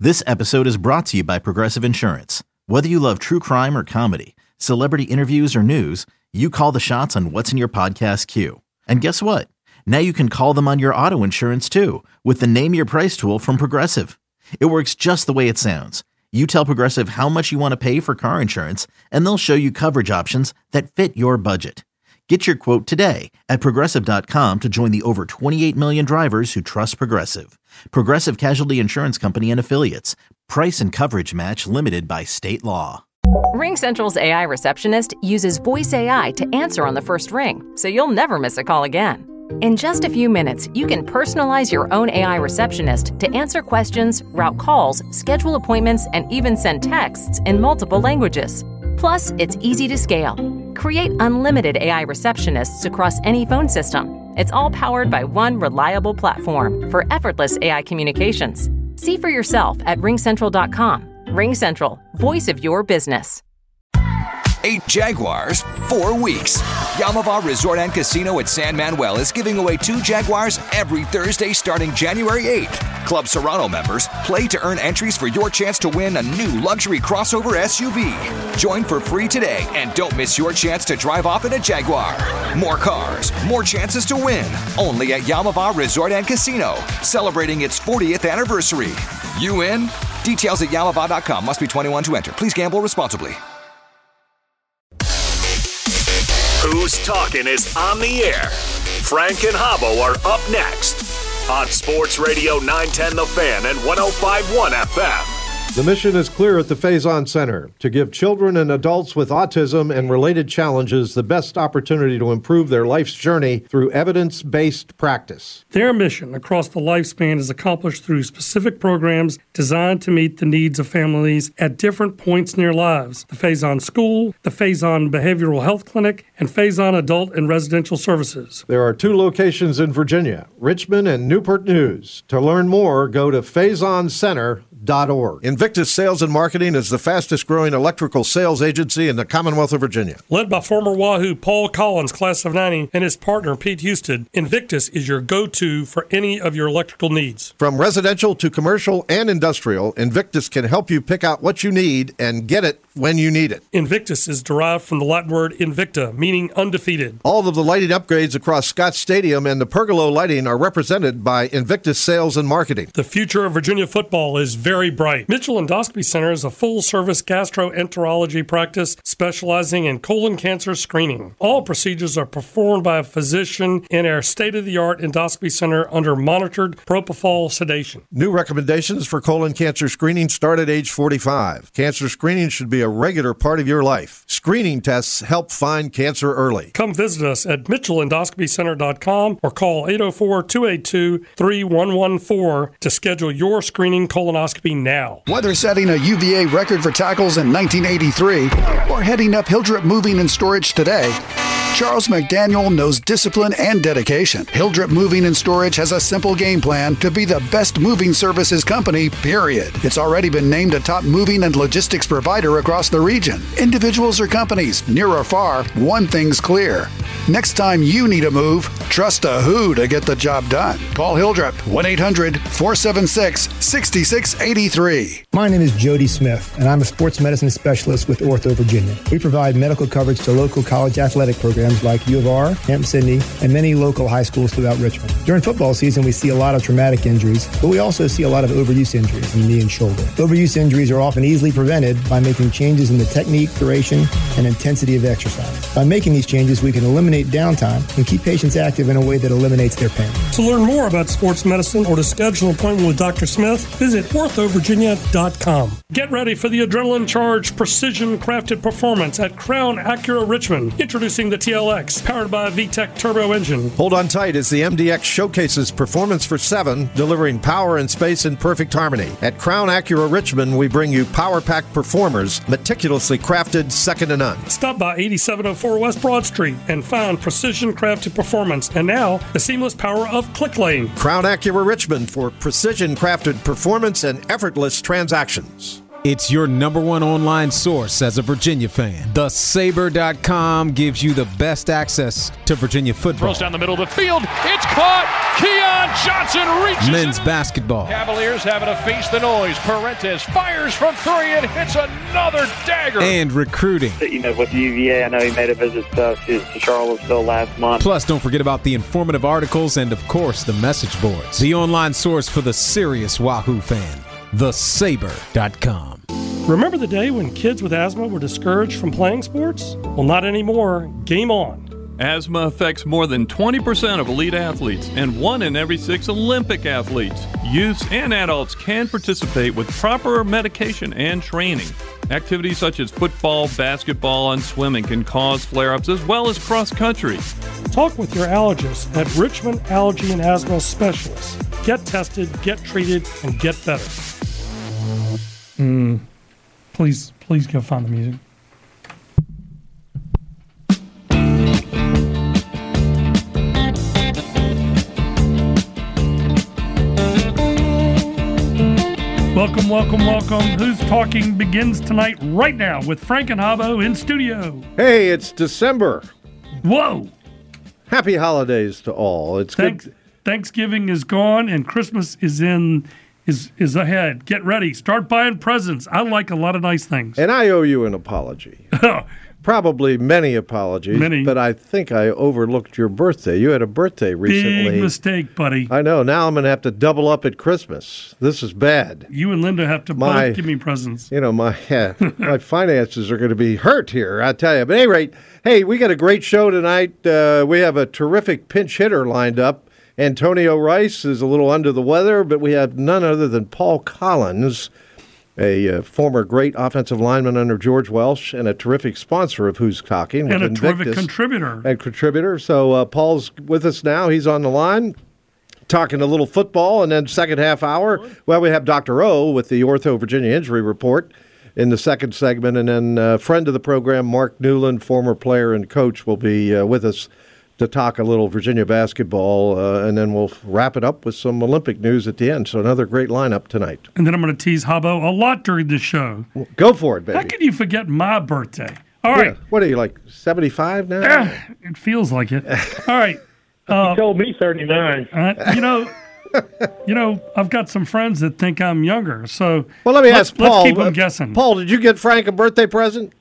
This episode is brought to you by Progressive Insurance. Whether you love true crime or comedy, celebrity interviews or news, you call the shots on what's in your podcast queue. And guess what? Now you can call them on your auto insurance too with the Name Your Price tool from Progressive. It works just the way it sounds. You tell Progressive how much you want to pay for car insurance, and they'll show you coverage options that fit your budget. Get your quote today at Progressive.com to join the over 28 million drivers who trust Progressive. Progressive Casualty Insurance Company and Affiliates. Price and coverage match limited by state law. RingCentral's AI receptionist uses voice AI to answer on the first ring, so you'll never miss a call again. In just a few minutes, you can personalize your own AI receptionist to answer questions, route calls, schedule appointments, and even send texts in multiple languages. Plus, it's easy to scale. Create unlimited AI receptionists across any phone system. It's all powered by one reliable platform for effortless AI communications. See for yourself at ringcentral.com. RingCentral, voice of your business. 8 Jaguars, 4 weeks. Yamava Resort and Casino at San Manuel is giving away 2 Jaguars every Thursday starting January 8th. Club Serrano members play to earn entries for your chance to win a new luxury crossover SUV. Join for free today and don't miss your chance to drive off in a Jaguar. More cars, more chances to win. Only at Yamava Resort and Casino, celebrating its 40th anniversary. You in? Details at yamava.com. Must be 21 to enter. Please gamble responsibly. Who's Talking is on the air. Frank and Habbo are up next on Sports Radio 910 The Fan and 105.1 FM. The mission is clear at the Faison Center, to give children and adults with autism and related challenges the best opportunity to improve their life's journey through evidence-based practice. Their mission across the lifespan is accomplished through specific programs designed to meet the needs of families at different points in their lives. The Faison School, the Faison Behavioral Health Clinic, and Faison Adult and Residential Services. There are 2 locations in Virginia, Richmond and Newport News. To learn more, go to FaisonCenter.org. Invictus Sales and Marketing is the fastest growing electrical sales agency in the Commonwealth of Virginia. Led by former Wahoo Paul Collins, class of 90, and his partner Pete Houston, Invictus is your go-to for any of your electrical needs. From residential to commercial and industrial, Invictus can help you pick out what you need and get it when you need it. Invictus is derived from the Latin word invicta, meaning undefeated. All of the lighting upgrades across Scott Stadium and the pergola lighting are represented by Invictus Sales and Marketing. The future of Virginia football is very bright. Mitchell Endoscopy Center is a full-service gastroenterology practice specializing in colon cancer screening. All procedures are performed by a physician in our state-of-the-art endoscopy center under monitored propofol sedation. New recommendations for colon cancer screening start at age 45. Cancer screening should be a regular part of your life. Screening tests help find cancer early. Come visit us at mitchellendoscopycenter.com or call 804-282-3114 to schedule your screening colonoscopy now. Whether setting a UVA record for tackles in 1983 or heading up Hildrep Moving and Storage today, Charles McDaniel knows discipline and dedication. Hildrep Moving and Storage has a simple game plan to be the best moving services company, period. It's already been named a top moving and logistics provider across the region. Individuals or companies, near or far, one thing's clear. Next time you need a move, trust a who to get the job done. Call Hildrep, 1-800-476-6683. My name is Jody Smith, and I'm a sports medicine specialist with Ortho Virginia. We provide medical coverage to local college athletic programs like U of R, Hampton-Sydney, and many local high schools throughout Richmond. During football season, we see a lot of traumatic injuries, but we also see a lot of overuse injuries in the knee and shoulder. Overuse injuries are often easily prevented by making changes in the technique, duration, and intensity of exercise. By making these changes, we can eliminate downtime and keep patients active in a way that eliminates their pain. To learn more about sports medicine or to schedule an appointment with Dr. Smith, visit orthovirginia.com. Get ready for the adrenaline-charged, precision-crafted performance at Crown Acura Richmond, introducing the TLX, powered by a VTEC turbo engine. Hold on tight as the MDX showcases performance for 7, delivering power and space in perfect harmony. At Crown Acura Richmond, we bring you power-packed performers, meticulously crafted, second to none. Stop by 8704 West Broad Street and find precision-crafted performance, and now the seamless power of ClickLane. Crown Acura Richmond for precision-crafted performance and effortless transactions. It's your number one online source as a Virginia fan. TheSaber.com gives you the best access to Virginia football. Throws down the middle of the field. It's caught. Keon Johnson reaches men's basketball. Cavaliers having to face the noise. Parentes fires from three and hits another dagger. And recruiting. With UVA, I know he made a visit to Charlottesville last month. Plus, don't forget about the informative articles and, of course, the message boards. The online source for the serious Wahoo fan. TheSaber.com. Remember the day when kids with asthma were discouraged from playing sports? Well, not anymore. Game on. Asthma affects more than 20% of elite athletes and 1 in every 6 Olympic athletes. Youths and adults can participate with proper medication and training. Activities such as football, basketball, and swimming can cause flare-ups as well as cross-country. Talk with your allergist at Richmond Allergy and Asthma Specialists. Get tested, get treated, and get better. Please go find the music. Welcome. Who's Talking begins tonight right now with Frank and Habbo in studio. Hey, it's December. Whoa. Happy holidays to all. It's good. Thanksgiving is gone and Christmas is ahead. Get ready. Start buying presents. I like a lot of nice things. And I owe you an apology. Probably many apologies, but I think I overlooked your birthday. You had a birthday recently. Big mistake, buddy. I know. Now I'm going to have to double up at Christmas. This is bad. You and Linda have to both give me presents. My finances are going to be hurt here, I tell you. But at any rate, hey, we got a great show tonight. We have a terrific pinch hitter lined up. Antonio Rice is a little under the weather, but we have none other than Paul Collins, a former great offensive lineman under George Welsh and a terrific sponsor of Who's Talking. And a terrific contributor. So Paul's with us now. He's on the line talking a little football. And then second half hour, well, we have Dr. O with the Ortho Virginia Injury Report in the second segment. And then friend of the program, Mark Newland, former player and coach, will be with us to talk a little Virginia basketball, and then we'll wrap it up with some Olympic news at the end. So another great lineup tonight. And then I'm going to tease Habbo a lot during the show. Well, go for it, baby. How can you forget my birthday? All right. What are you, like 75 now? It feels like it. All right. You told me 39. I've got some friends that think I'm younger. So well, let me ask Paul. Let's keep them guessing. Paul, did you get Frank a birthday present?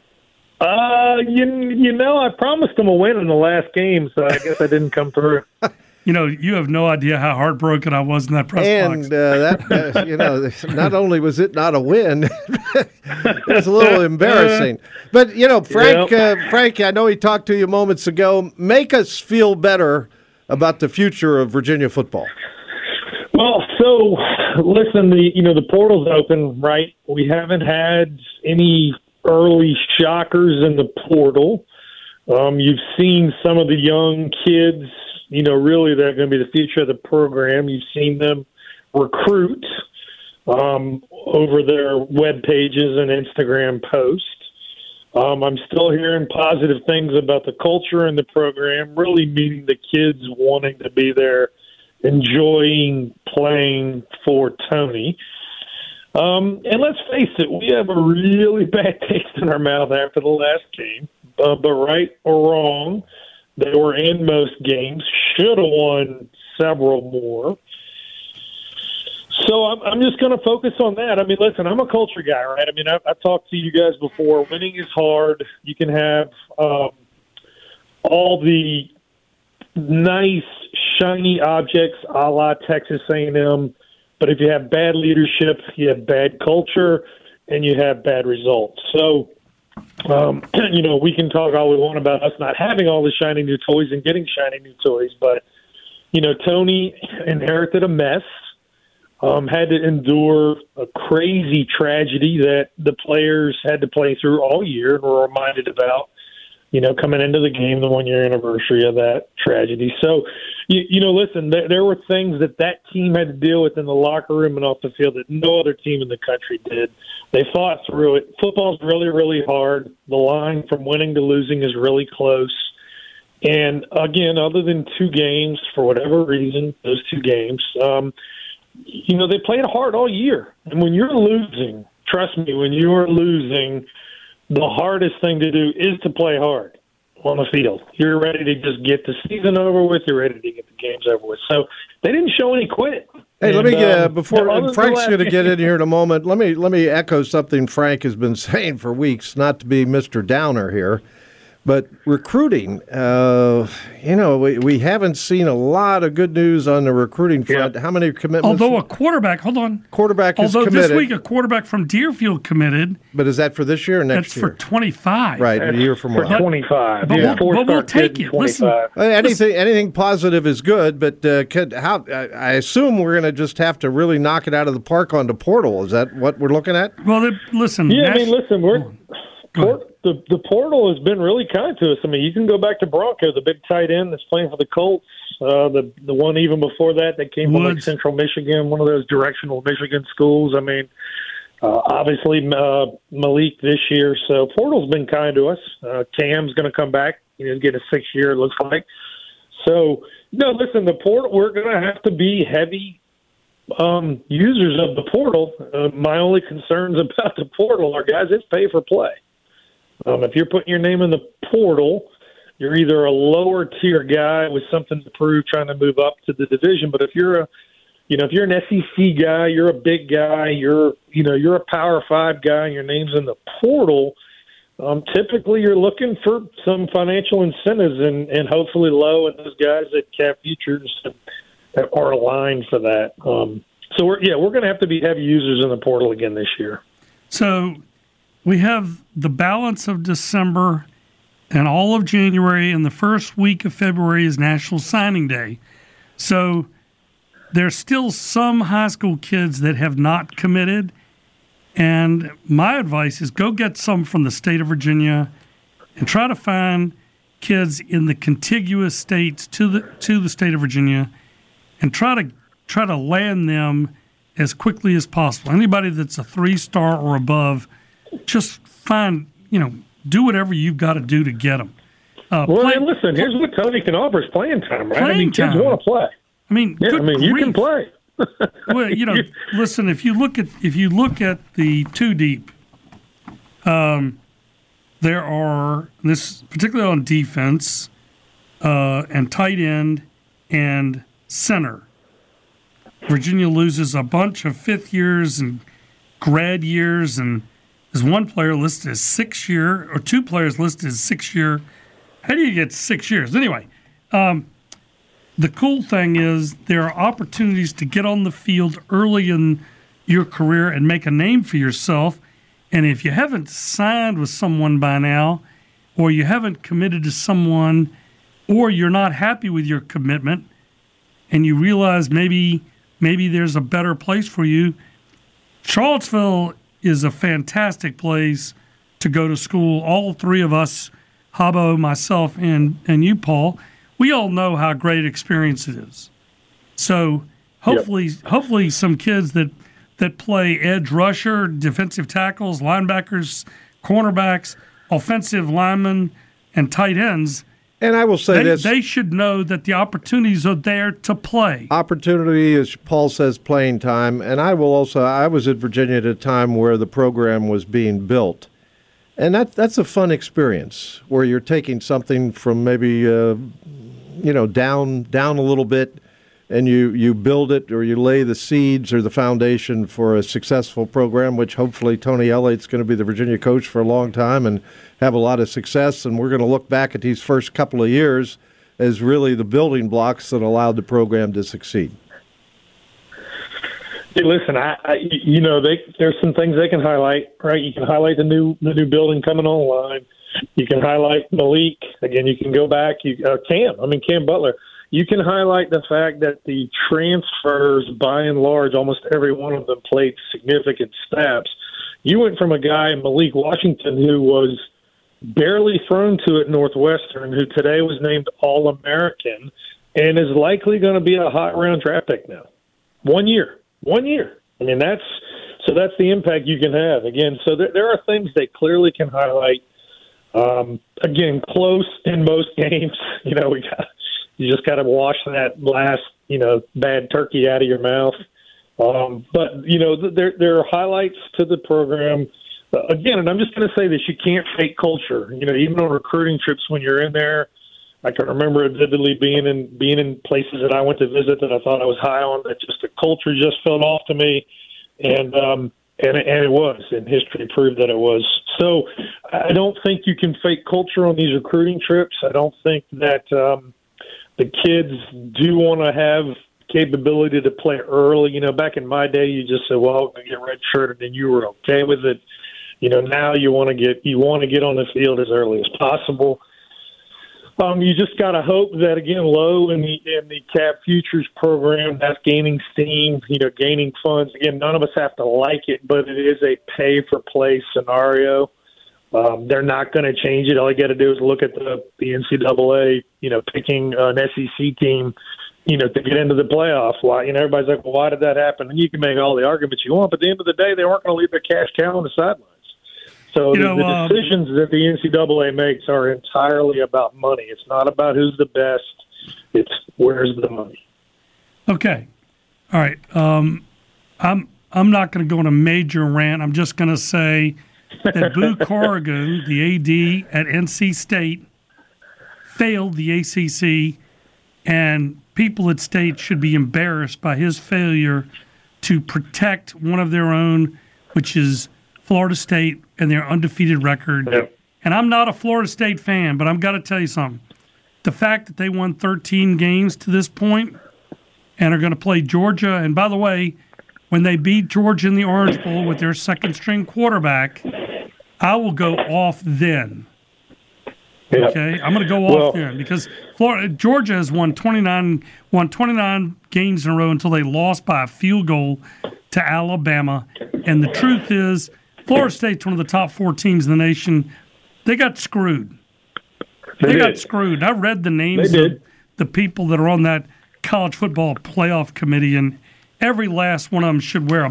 I promised him a win in the last game, so I guess I didn't come through. You have no idea how heartbroken I was in that press box. And not only was it not a win, it's a little embarrassing. But Frank, I know he talked to you moments ago. Make us feel better about the future of Virginia football. Well, so listen, the portal's open, right? We haven't had any early shockers in the portal. You've seen some of the young kids, really they're going to be the future of the program. You've seen them recruit over their web pages and Instagram posts. I'm still hearing positive things about the culture in the program, really meaning the kids wanting to be there, enjoying playing for Tony. And let's face it, we have a really bad taste in our mouth after the last game. But right or wrong, they were in most games, should have won several more. So I'm just going to focus on that. I mean, listen, I'm a culture guy, right? I mean, I've talked to you guys before. Winning is hard. You can have all the nice, shiny objects a la Texas A&M, but if you have bad leadership, you have bad culture, and you have bad results. So, we can talk all we want about us not having all the shiny new toys and getting shiny new toys, but, Tony inherited a mess, had to endure a crazy tragedy that the players had to play through all year and were reminded about, coming into the game, the one-year anniversary of that tragedy. So, listen, there were things that team had to deal with in the locker room and off the field that no other team in the country did. They fought through it. Football's really, really hard. The line from winning to losing is really close. And, again, other than 2 games, for whatever reason, those 2 games, they played hard all year. And when you're losing trust me, when you are losing, the hardest thing to do is to play hard on the field. You're ready to just get the season over with. You're ready to get the games over with. So they didn't show any quit. Hey, let me before Frank's going to get in here in a moment. Let me echo something Frank has been saying for weeks. Not to be Mr. Downer here, but recruiting. We haven't seen a lot of good news on the recruiting front. How many commitments? Although a quarterback, quarterback is committed. This week a quarterback from Deerfield committed. But is that for this year or next year? That's for 25. Right, a year from now. For 25. But we'll take it. Listen, anything positive is good, but I assume we're going to just have to really knock it out of the park on the portal. Is that what we're looking at? Well, listen. Yeah, The portal has been really kind to us. I mean, you can go back to Bronco, the big tight end that's playing for the Colts. The one even before that came from like Central Michigan, one of those directional Michigan schools. I mean, obviously Malik this year. So portal's been kind to us. Cam's going to come back. Get a 6 year, it looks like. So, listen, the portal, we're going to have to be heavy users of the portal. My only concerns about the portal are, guys, it's pay for play. If you're putting your name in the portal, you're either a lower tier guy with something to prove, trying to move up to the division. But if you're an SEC guy, you're a big guy, you're a Power 5 guy, and your name's in the portal. Typically, you're looking for some financial incentives, and hopefully Lowe and those guys at Cap Futures are aligned for that. So we're going to have to be heavy users in the portal again this year. So we have the balance of December and all of January, and the first week of February is National Signing Day. So there's still some high school kids that have not committed. And my advice is go get some from the state of Virginia and try to find kids in the contiguous states to the state of Virginia and try to land them as quickly as possible. Anybody that's a 3-star or above, just do whatever you've got to do to get them. Listen, here's what Tony can offer is playing time, right? Kids want to play. You can play. Well, listen, if you look at the two deep, there are, this particularly on defense, and tight end and center. Virginia loses a bunch of 5th years and grad years, and there's one player listed as 6 year, or 2 players listed as 6 year. How do you get 6 years? Anyway, the cool thing is there are opportunities to get on the field early in your career and make a name for yourself. And if you haven't signed with someone by now, or you haven't committed to someone, or you're not happy with your commitment, and you realize maybe there's a better place for you, Charlottesville is a fantastic place to go to school. All 3 of us, Habbo, myself, and you, Paul, we all know how great experience it is. So hopefully some kids that play edge rusher, defensive tackles, linebackers, cornerbacks, offensive linemen, and tight ends, and I will say they should know that the opportunities are there to play. Opportunity, as Paul says, playing time. And I was at Virginia at a time where the program was being built. And that's a fun experience where you're taking something from maybe down a little bit, and you build it, or you lay the seeds or the foundation for a successful program, which hopefully Tony Elliott's going to be the Virginia coach for a long time and have a lot of success. And we're going to look back at these first couple of years as really the building blocks that allowed the program to succeed. Hey, listen, there's some things they can highlight, right? You can highlight the new building coming online. You can highlight Malik. Again, you can go back. Cam Butler. You can highlight the fact that the transfers, by and large, almost every one of them played significant snaps. You went from a guy, Malik Washington, who was barely thrown to at Northwestern, who today was named All-American, and is likely going to be a hot round draft pick now. 1 year. I mean, that's the impact you can have. Again, so there are things they clearly can highlight. Again, close in most games. You just got to wash that last, bad turkey out of your mouth. But, there are highlights to the program. Again, and I'm just going to say this, you can't fake culture. Even on recruiting trips when you're in there, I can remember vividly being in places that I went to visit that I thought I was high on, that just the culture just felt off to me. And it was, and history proved that it was. So I don't think you can fake culture on these recruiting trips. I don't think that the kids do want to have capability to play early. Back in my day, you just said, well, I get redshirted, and you were okay with it. Now you want to get on the field as early as possible. You just got to hope that, again, low in the Cap Futures program, that's gaining steam, gaining funds. Again, none of us have to like it, but it is a pay-for-play scenario. They're not going to change it. All you got to do is look at the NCAA, picking an SEC team, to get into the playoff. Why? Everybody's like, well, why did that happen? And you can make all the arguments you want, but at the end of the day, they weren't going to leave their cash cow on the sidelines. So the decisions that the NCAA makes are entirely about money. It's not about who's the best. It's where's the money. Okay. All right. I'm not going to go on a major rant. I'm just going to say that Boo Corrigan, the AD at NC State, failed the ACC, and people at State should be embarrassed by his failure to protect one of their own, which is Florida State and their undefeated record. Yep. And I'm not a Florida State fan, but I've got to tell you something. The fact that they won 13 games to this point and are going to play Georgia, and by the way, when they beat Georgia in the Orange Bowl with their second-string quarterback, I will go off then. Yep. Okay? I'm going to go off then because Georgia has won 29 games in a row until they lost by a field goal to Alabama. And the truth is, Florida State's one of the top 4 teams in the nation. They got screwed. They got screwed. I read the names of the people that are on that college football playoff committee, and every last one of them should wear a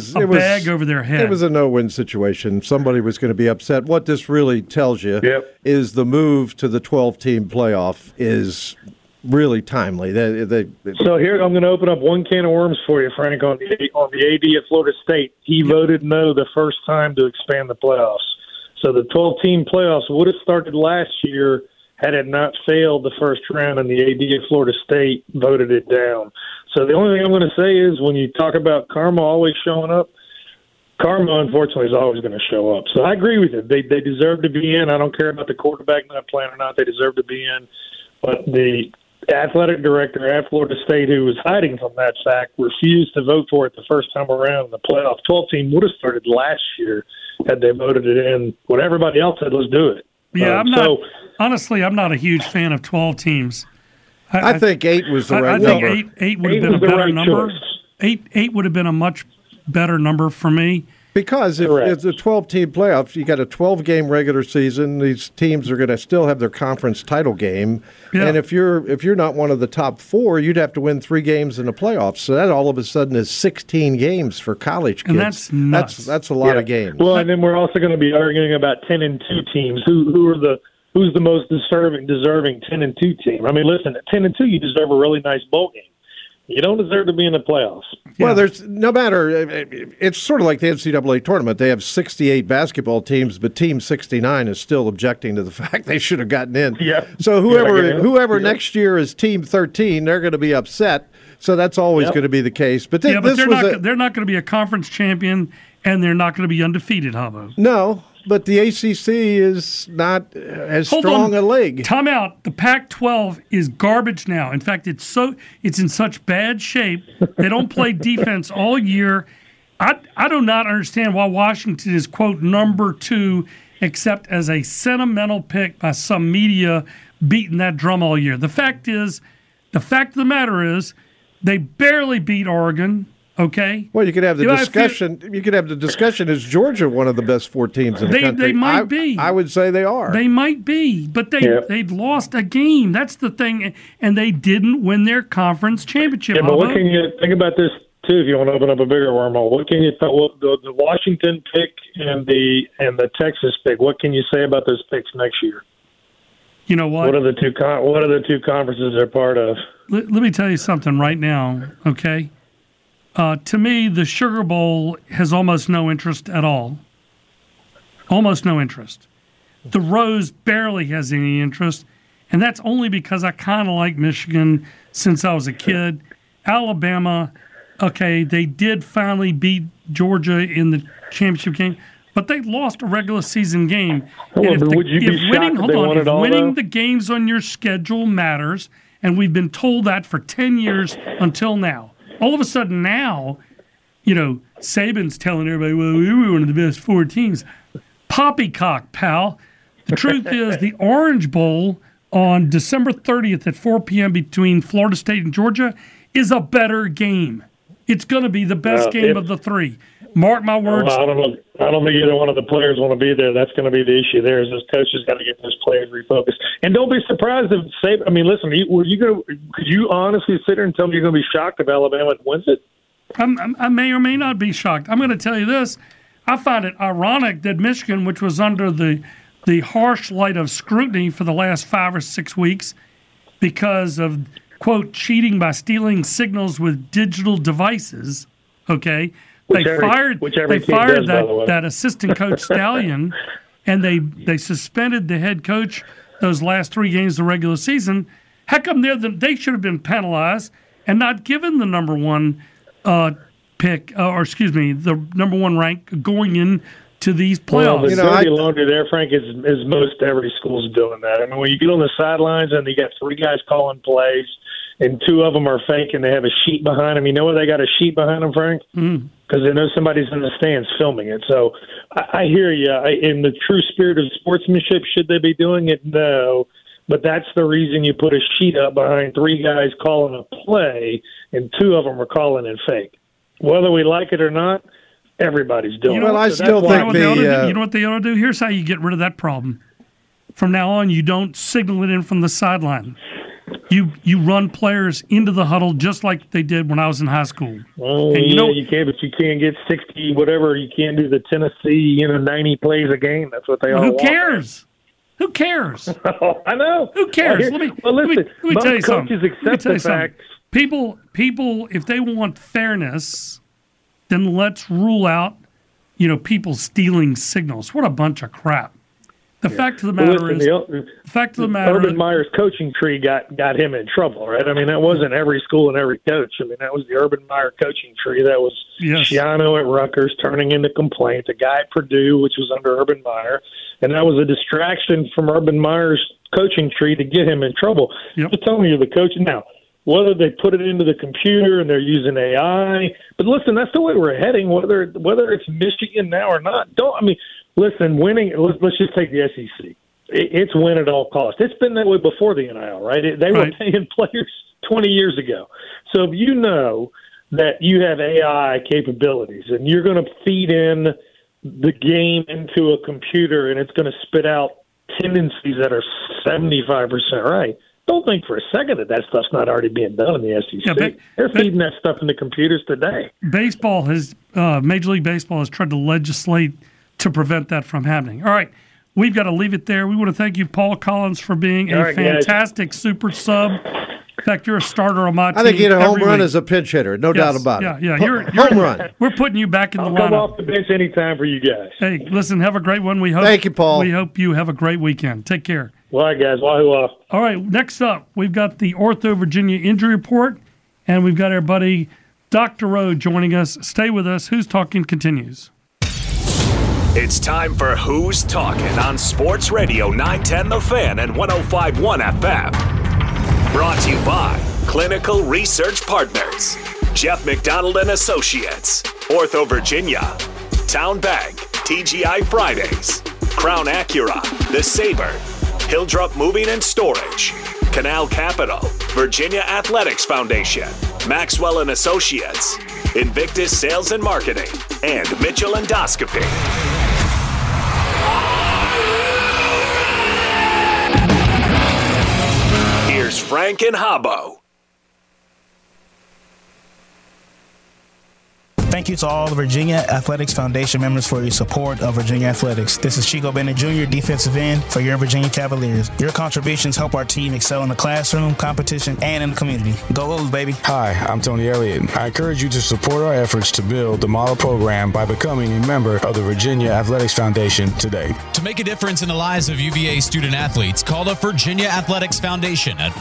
bag over their head. It was a no-win situation. Somebody was going to be upset. What this really tells you is the move to the 12-team playoff is really timely. So here I'm going to open up one can of worms for you, Frank, on the AD at Florida State. He voted no the first time to expand the playoffs. So the 12-team playoffs would have started last year had it not failed the first round, and the AD at Florida State voted it down. So the only thing I'm going to say is when you talk about karma always showing up, karma, unfortunately, is always going to show up. So I agree with you. They deserve to be in. I don't care about the quarterback not playing or not. They deserve to be in. But the athletic director at Florida State, who was hiding from that fact, refused to vote for it the first time around. And the playoff 12 team would have started last year had they voted it in. When everybody else said, let's do it. Yeah, honestly, I'm not a huge fan of 12 teams. I think 8 was the right number. I think 8 would have been a better number. 8 would have been a much better number for me. Because if it's a 12-team playoffs, you got a 12-game regular season. These teams are going to still have their conference title game, and if you're not one of the top 4, you'd have to win 3 games in the playoffs. So that all of a sudden is 16 games for college kids. And that's nuts. That's a lot of games. Well, and then we're also going to be arguing about 10-2 teams. Who's the most deserving 10-2 team? I mean, listen, at 10-2, you deserve a really nice bowl game. You don't deserve to be in the playoffs. Yeah. Well, there's no matter. It's sort of like the NCAA tournament. They have 68 basketball teams, but Team 69 is still objecting to the fact they should have gotten in. Yeah. So whoever next year is Team 13, they're going to be upset. So that's always going to be the case. But they're not going to be a conference champion, and they're not going to be undefeated, Habo. No. But the ACC is not as strong a leg. Time out. The Pac-12 is garbage now. In fact, it's in such bad shape. They don't play defense all year. I do not understand why Washington is, quote, number 2, except as a sentimental pick by some media beating that drum all year. The fact of the matter is they barely beat Oregon. Okay. Well, you could have the discussion. You could have the discussion: is Georgia one of the best 4 teams in the country? They might be. I would say they are. They might be, but they'd lost a game. That's the thing, and they didn't win their conference championship. Yeah, but what can you think about this too? If you want to open up a bigger wormhole, what can you the Washington pick and the Texas pick? What can you say about those picks next year? You know what? What are the two conferences they're part of? Let me tell you something right now. Okay. To me, the Sugar Bowl has almost no interest at all. Almost no interest. The Rose barely has any interest, and that's only because I kind of like Michigan since I was a kid. Alabama, okay, they did finally beat Georgia in the championship game, but they lost a regular season game. Well, would you be shocked if they won it all, winning though? the games on your schedule matters, and we've been told that for 10 years until now. All of a sudden now, Saban's telling everybody, well, we were one of the best 4 teams. Poppycock, pal. The truth is the Orange Bowl on December 30th at 4 p.m. between Florida State and Georgia is a better game. It's going to be the best game of the 3. Mark my words. Well, I don't know. I don't think either one of the players want to be there. That's going to be the issue. There is this coach has got to get those players refocused. And don't be surprised if Saban. I mean, listen. Could you honestly sit there and tell me you're going to be shocked if Alabama wins it? I may or may not be shocked. I'm going to tell you this. I find it ironic that Michigan, which was under the harsh light of scrutiny for the last 5 or 6 weeks because of, quote, cheating by stealing signals with digital devices, okay? They fired that assistant coach Stallion, and they suspended the head coach those last 3 games of the regular season. How come they should have been penalized and not given the number 1 pick, the number 1 rank going into these playoffs? Well, the dirty laundry there, Frank, is most every school's doing that. I mean, when you get on the sidelines and you got 3 guys calling plays and 2 of them are fake and they have a sheet behind them, you know why they got a sheet behind them, Frank? Because they know somebody's in the stands filming it. So I hear you. In the true spirit of sportsmanship, should they be doing it? No. But that's the reason you put a sheet up behind 3 guys calling a play and 2 of them are calling it fake. Whether we like it or not, everybody's doing it. Well, I still think you know what they ought to do? Here's how you get rid of that problem. From now on, you don't signal it in from the sideline. You run players into the huddle just like they did when I was in high school. Oh, and you can, but you can't get 60, whatever. You can't do the Tennessee, 90 plays a game. That's what they all want. Who cares? Who cares? I know. Who cares? Let me tell you something. Accept the fact. People, if they want fairness, then let's rule out, people stealing signals. What a bunch of crap. The fact of the matter is, Urban Meyer's coaching tree got him in trouble, right? I mean, that wasn't every school and every coach. I mean, that was the Urban Meyer coaching tree. That was Schiano at Rutgers turning into complaint. The guy at Purdue, which was under Urban Meyer, and that was a distraction from Urban Meyer's coaching tree to get him in trouble. Yep. Just tell me you're the coach now. Whether they put it into the computer and they're using AI, but listen, that's the way we're heading. Whether it's Michigan now or not, listen, winning. Let's just take the SEC. It's win at all costs. It's been that way before the NIL, right? They were paying players 20 years ago. So if you know that you have AI capabilities and you're going to feed in the game into a computer and it's going to spit out tendencies that are 75% right, don't think for a second that stuff's not already being done in the SEC. Yeah, they're feeding that stuff into computers today. Major League Baseball has tried to legislate to prevent that from happening. All right, we've got to leave it there. We want to thank you, Paul Collins, for being a fantastic super sub. In fact, you're a starter on my team. I think he had a home run as a pinch hitter, no doubt about it. Yeah, you're home run. We're putting you back in the lineup. I'll come off the bench anytime for you guys. Hey, listen, have a great one. Thank you, Paul. We hope you have a great weekend. Take care. All right, guys. Wahoo. All right, next up, we've got the Ortho Virginia injury report, and we've got our buddy Dr. Rowe joining us. Stay with us. Who's Talking continues. It's time for Who's Talking on Sports Radio 910 The Fan and 105.1 FM. Brought to you by Clinical Research Partners, Jeff McDonald and Associates, Ortho Virginia, Town Bank, TGI Fridays, Crown Acura, The Sabre, Hildrup Moving and Storage, Canal Capital, Virginia Athletics Foundation, Maxwell and Associates, Invictus Sales and Marketing, and Mitchell Endoscopy. Here's Frank and Habbo. thank you to all the Virginia Athletics Foundation members for your support of Virginia Athletics. This is Chico Bennett Jr., defensive end for your Virginia Cavaliers. Your contributions help our team excel in the classroom, competition, and in the community. Go Wolves, baby. Hi, I'm Tony Elliott. I encourage you to support our efforts to build the model program by becoming a member of the Virginia Athletics Foundation today. To make a difference in the lives of UVA student athletes, call the Virginia Athletics Foundation at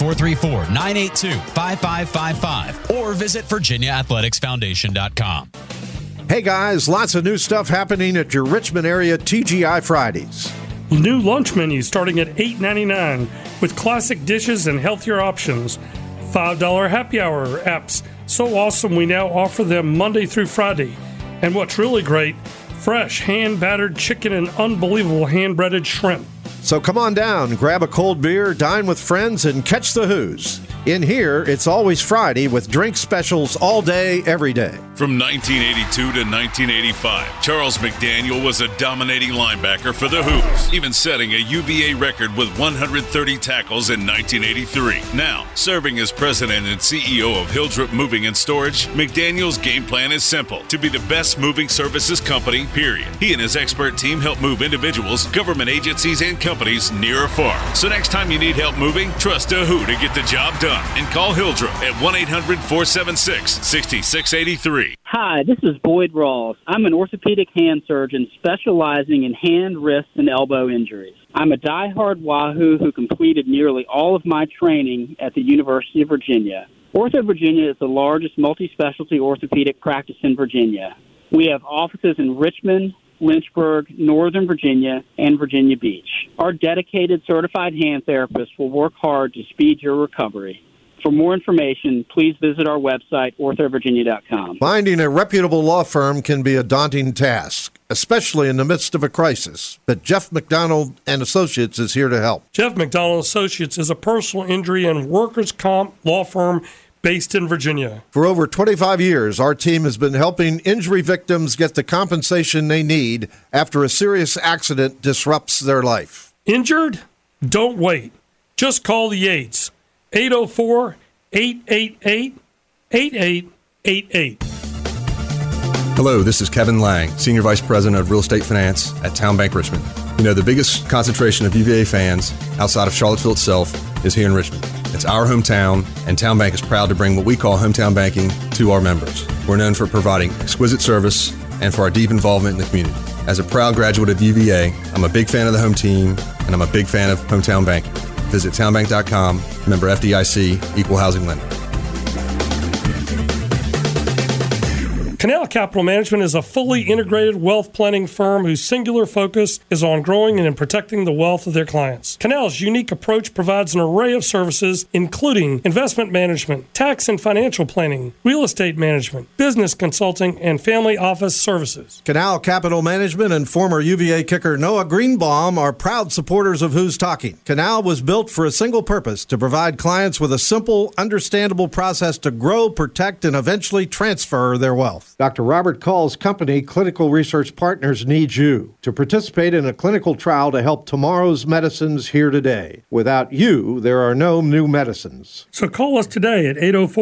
434-982-5555 or visit virginiaathleticsfoundation.com. Hey guys, lots of new stuff happening at your Richmond area TGI Fridays. New lunch menu starting at $8.99 with classic dishes and healthier options. $5 happy hour apps. So awesome we now offer them Monday through Friday. And what's really great, fresh hand-battered chicken and unbelievable hand-breaded shrimp. So come on down, grab a cold beer, dine with friends, and catch the Who's. In here, it's always Friday with drink specials all day, every day. From 1982 to 1985, Charles McDaniel was a dominating linebacker for the Who's, even setting a UVA record with 130 tackles in 1983. Now, serving as president and CEO of Hildreth Moving and Storage, McDaniel's game plan is simple: to be the best moving services company, period. He and his expert team help move individuals, government agencies, and companies near or far. So next time you need help moving, trust a Who to get the job done. And call Hildreth at 1-800-476-6683. Hi, this is Boyd Rawls. I'm an orthopedic hand surgeon specializing in hand, wrist, and elbow injuries. I'm a diehard Wahoo who completed nearly all of my training at the University of Virginia. Ortho Virginia is the largest multi-specialty orthopedic practice in Virginia. We have offices in Richmond, Lynchburg, Northern Virginia, and Virginia Beach. Our dedicated certified hand therapists will work hard to speed your recovery. For more information, please visit our website, orthovirginia.com. Finding a reputable law firm can be a daunting task, especially in the midst of a crisis. But Jeff McDonald and Associates is here to help. Jeff McDonald Associates is a personal injury and workers' comp law firm based in Virginia. For over 25 years, our team has been helping injury victims get the compensation they need after a serious accident disrupts their life. Injured? Don't wait. Just call the Yates. 804-888-8888. Hello, this is Kevin Lang, Senior Vice President of Real Estate Finance at Town Bank Richmond. You know, the biggest concentration of UVA fans outside of Charlottesville itself is here in Richmond. It's our hometown, and Town Bank is proud to bring what we call hometown banking to our members. We're known for providing exquisite service and for our deep involvement in the community. As a proud graduate of UVA, I'm a big fan of the home team, and I'm a big fan of hometown banking. Visit townbank.com, member FDIC, equal housing lender. Canal Capital Management is a fully integrated wealth planning firm whose singular focus is on growing and in protecting the wealth of their clients. Canal's unique approach provides an array of services, including investment management, tax and financial planning, real estate management, business consulting, and family office services. Canal Capital Management and former UVA kicker Noah Greenbaum are proud supporters of Who's Talking. Canal was built for a single purpose: to provide clients with a simple, understandable process to grow, protect, and eventually transfer their wealth. Dr. Robert Call's company, Clinical Research Partners, needs you to participate in a clinical trial to help tomorrow's medicines here today. Without you, there are no new medicines. So call us today at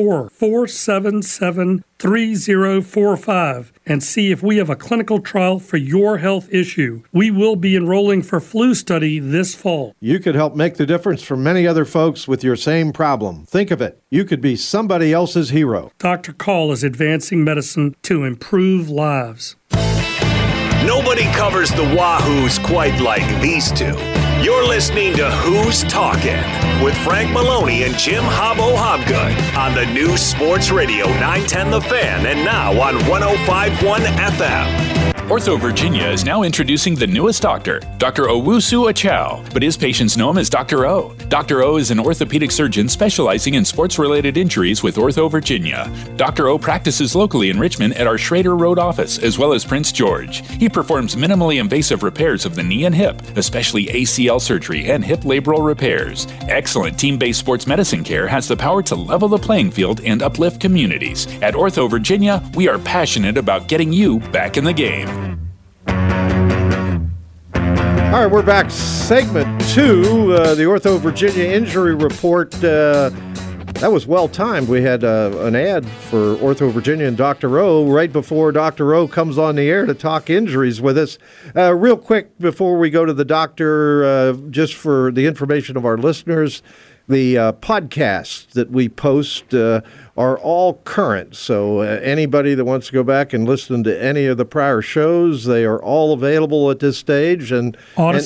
804-477-3045 and see if we have a clinical trial for your health issue. We will be enrolling for flu study this fall. You could help make the difference for many other folks with your same problem. Think of it. You could be somebody else's hero. Dr. Call is advancing medicine to improve lives. Nobody covers the Wahoos quite like these two. You're listening to Who's Talking with Frank Maloney and Jim Hobbo Hobgood on the new Sports Radio 910 The Fan and now on 105.1 FM. Ortho Virginia is now introducing the newest doctor, Dr. Owusu Achow, but his patients know him as Dr. O. Dr. O is an orthopedic surgeon specializing in sports-related injuries with Ortho Virginia. Dr. O practices locally in Richmond at our Schrader Road office, as well as Prince George. He performs minimally invasive repairs of the knee and hip, especially ACL surgery and hip labral repairs. Excellent team-based sports medicine care has the power to level the playing field and uplift communities. At Ortho Virginia, we are passionate about getting you back in the game. All right, we're back. Segment 2, the Ortho Virginia Injury Report. That was well timed. We had an ad for Ortho Virginia and Dr. O right before Dr. O comes on the air to talk injuries with us. Real quick, before we go to the doctor, just for the information of our listeners, the podcasts that we post are all current. So anybody that wants to go back and listen to any of the prior shows, they are all available at this stage. And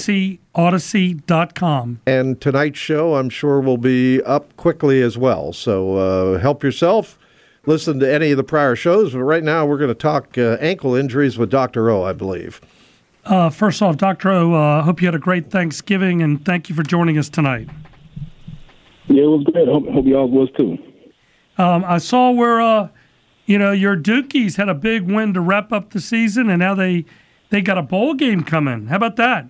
Odyssey.com. And tonight's show, I'm sure, will be up quickly as well. So help yourself. Listen to any of the prior shows. But right now, we're going to talk ankle injuries with Dr. O, I believe. First off, Dr. O, I hope you had a great Thanksgiving, and thank you for joining us tonight. Yeah, it was great. Hope y'all was too. I saw where, your Dukies had a big win to wrap up the season, and now they got a bowl game coming. How about that?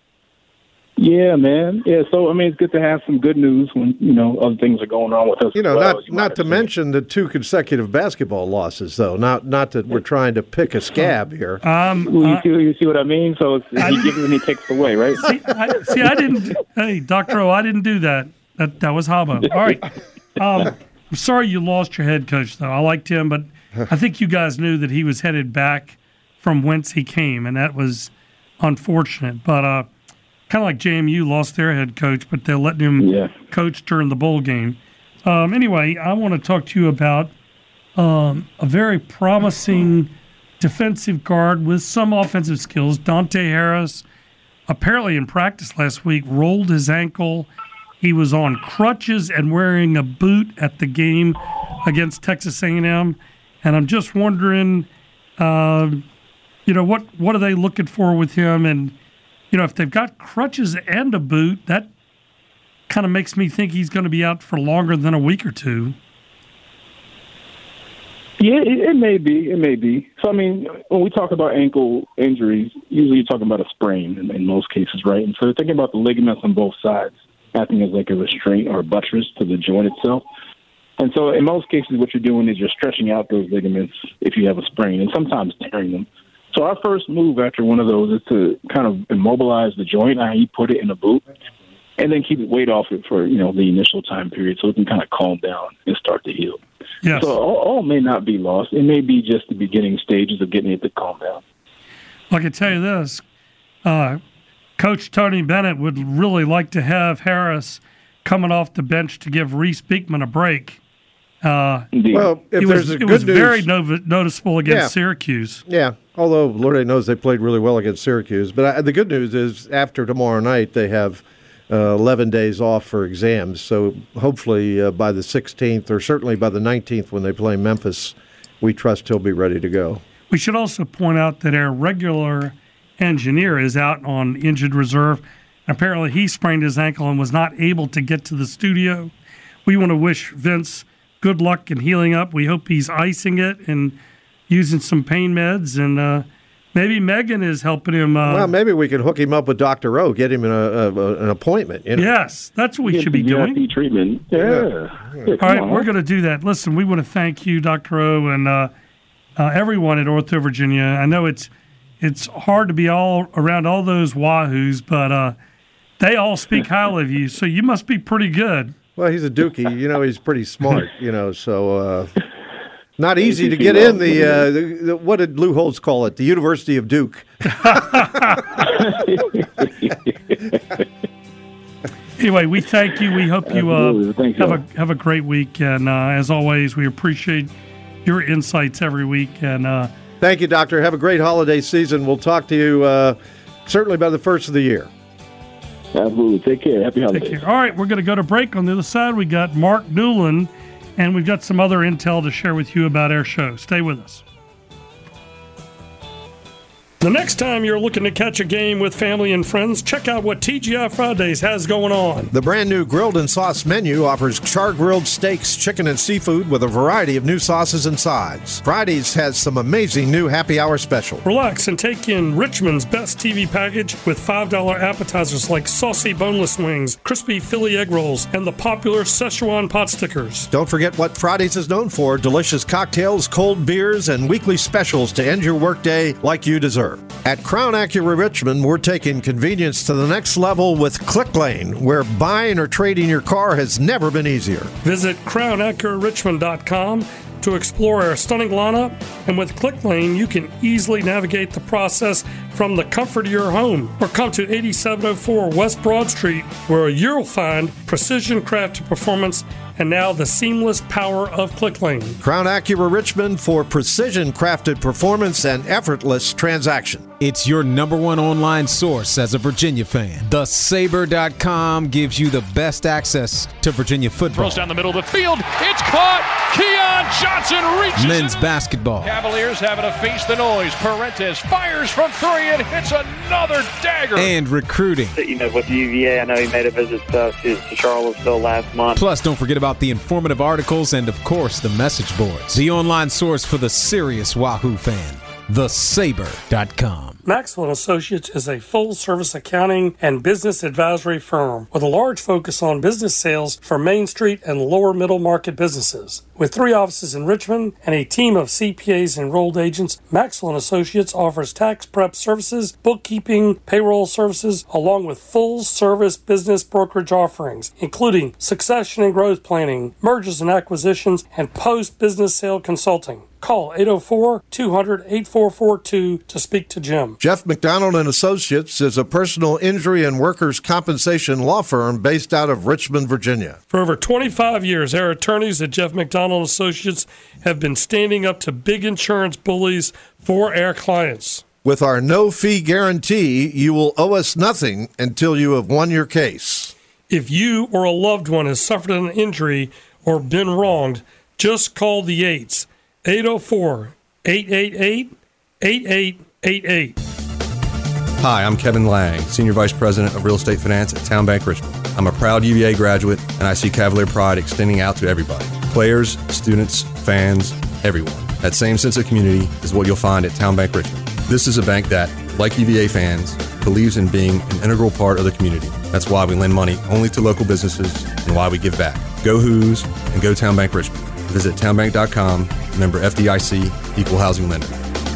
Yeah, man. Yeah, so, it's good to have some good news when, other things are going on with us. Not to mention the 2 consecutive basketball losses, though. Not that we're trying to pick a scab here. You see what I mean? So he gives and he takes away, right? I didn't. Hey, Dr. O, I didn't do that. That was Habo. All right. I'm sorry you lost your head coach, though. I liked him, but I think you guys knew that he was headed back from whence he came, and that was unfortunate. But kind of like JMU lost their head coach, but they're letting him coach during the bowl game. Anyway, I want to talk to you about a very promising defensive guard with some offensive skills. Dante Harris, apparently in practice last week, rolled his ankle. He was on crutches and wearing a boot at the game against Texas A&M. And I'm just wondering, what are they looking for with him? And, if they've got crutches and a boot, that kind of makes me think he's going to be out for longer than a week or two. Yeah, it may be. It may be. So, when we talk about ankle injuries, usually you're talking about a sprain in most cases, right? And so you're thinking about the ligaments on both sides, acting as like a restraint or a buttress to the joint itself. And so in most cases, what you're doing is you're stretching out those ligaments if you have a sprain and sometimes tearing them. So our first move after one of those is to kind of immobilize the joint, i.e. put it in a boot, and then keep weight off it for, the initial time period so it can kind of calm down and start to heal. Yes. So all may not be lost. It may be just the beginning stages of getting it to calm down. Well, I can tell you this. Coach Tony Bennett would really like to have Harris coming off the bench to give Reese Beekman a break. It was very noticeable against Syracuse. Yeah, although Lord knows they played really well against Syracuse. But the good news is after tomorrow night they have 11 days off for exams. So hopefully by the 16th or certainly by the 19th when they play Memphis, we trust he'll be ready to go. We should also point out that our regular engineer is out on injured reserve. Apparently he sprained his ankle and was not able to get to the studio. We want to wish Vince good luck in healing up. We hope he's icing it and using some pain meds, and maybe Megan is helping him. Well, maybe we could hook him up with Dr. O, get him an appointment. Yes, that's what we should be doing. VIP treatment. Yeah. All right, we're going to do that. Listen, we want to thank you, Dr. O, and everyone at Ortho Virginia. I know it's hard to be all around all those Wahoos, but they all speak highly of you, so you must be pretty good. Well, he's a Dookie. He's pretty smart, so not easy to get in the what did Lou Holtz call it? The University of Duke. Anyway, we thank you. We hope you have a great week. And as always, we appreciate your insights every week. And thank you, Doctor. Have a great holiday season. We'll talk to you certainly by the first of the year. Absolutely. Take care. Happy holidays. Take care. All right, we're going to go to break. On the other side, we got Mark Newland, and we've got some other intel to share with you about our show. Stay with us. The next time you're looking to catch a game with family and friends, check out what TGI Fridays has going on. The brand new grilled and sauce menu offers char-grilled steaks, chicken, and seafood with a variety of new sauces and sides. Fridays has some amazing new happy hour specials. Relax and take in Richmond's best TV package with $5 appetizers like saucy boneless wings, crispy Philly egg rolls, and the popular Szechuan pot stickers. Don't forget what Fridays is known for: delicious cocktails, cold beers, and weekly specials to end your workday like you deserve. better. At Crown Acura Richmond, we're taking convenience to the next level with ClickLane, where buying or trading your car has never been easier. Visit CrownAcuraRichmond.com to explore our stunning lineup, and with ClickLane, you can easily navigate the process from the comfort of your home. Or come to 8704 West Broad Street, where you'll find precision crafted performance and now the seamless power of ClickLane. Crown Acura Richmond for precision crafted performance and effortless transaction. It's your number one online source as a Virginia fan. TheSaber.com gives you the best access to Virginia football. Throws down the middle of the field. It's caught. Keon Johnson reaches Men's it. basketball. Cavaliers having to face the noise. Parentes fires from three and hits another dagger. And recruiting. You know, with UVA, I know he made a visit to Charlottesville last month. Plus, don't forget about the informative articles and, of course, the message boards. The online source for the serious Wahoo fan. TheSaber.com. Maxwell & Associates is a full-service accounting and business advisory firm with a large focus on business sales for Main Street and lower middle market businesses. With 3 offices in Richmond and a team of CPAs and enrolled agents, Maxwell & Associates offers tax prep services, bookkeeping, payroll services, along with full-service business brokerage offerings, including succession and growth planning, mergers and acquisitions, and post-business sale consulting. Call 804-200-8442 to speak to Jim. Jeff McDonald and Associates is a personal injury and workers' compensation law firm based out of Richmond, Virginia. For over 25 years, our attorneys at Jeff McDonald Associates have been standing up to big insurance bullies for our clients. With our no-fee guarantee, you will owe us nothing until you have won your case. If you or a loved one has suffered an injury or been wronged, just call the 8s. 804-888-8888. Hi, I'm Kevin Lang, Senior Vice President of Real Estate Finance at Town Bank Richmond. I'm a proud UVA graduate, and I see Cavalier pride extending out to everybody. Players, students, fans, everyone. That same sense of community is what you'll find at Town Bank Richmond. This is a bank that, like UVA fans, believes in being an integral part of the community. That's why we lend money only to local businesses and why we give back. Go Hoos and go Town Bank Richmond. Visit townbank.com, member FDIC, equal housing lender.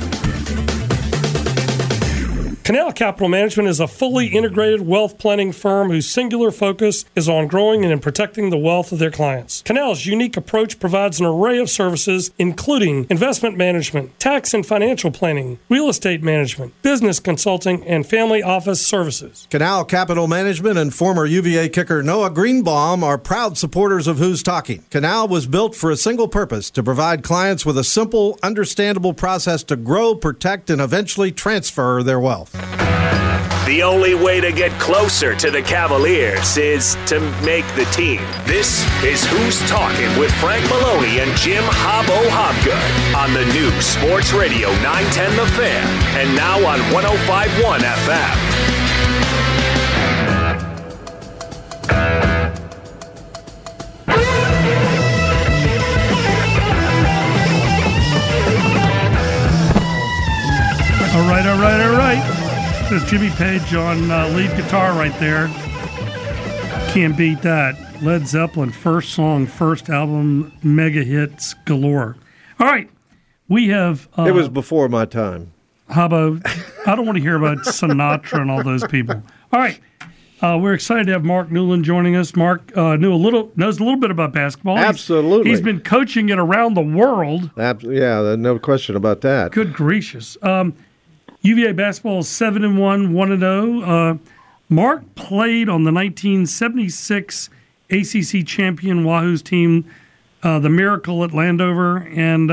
Canal Capital Management is a fully integrated wealth planning firm whose singular focus is on growing and protecting the wealth of their clients. Canal's unique approach provides an array of services, including investment management, tax and financial planning, real estate management, business consulting, and family office services. Canal Capital Management and former UVA kicker Noah Greenbaum are proud supporters of Who's Talking. Canal was built for a single purpose, to provide clients with a simple, understandable process to grow, protect, and eventually transfer their wealth. The only way to get closer to the Cavaliers is to make the team. This is Who's Talking with Frank Maloney and Jim Hobbo Hobgood on the new Sports Radio 910 The Fan and now on 105.1 FM. All right. There's Jimmy Page on lead guitar right there. Can't beat that. Led Zeppelin, first song, first album, mega hits galore. All right, we have... it was before my time. Hobbo, I don't want to hear about Sinatra and all those people. All right, we're excited to have Mark Newland joining us. Mark knows a little bit about basketball. Absolutely. He's been coaching it around the world. Yeah, no question about that. Good gracious. UVA basketball is 7-1, 1-0. Mark played on the 1976 ACC champion Wahoo's team, the Miracle at Landover, and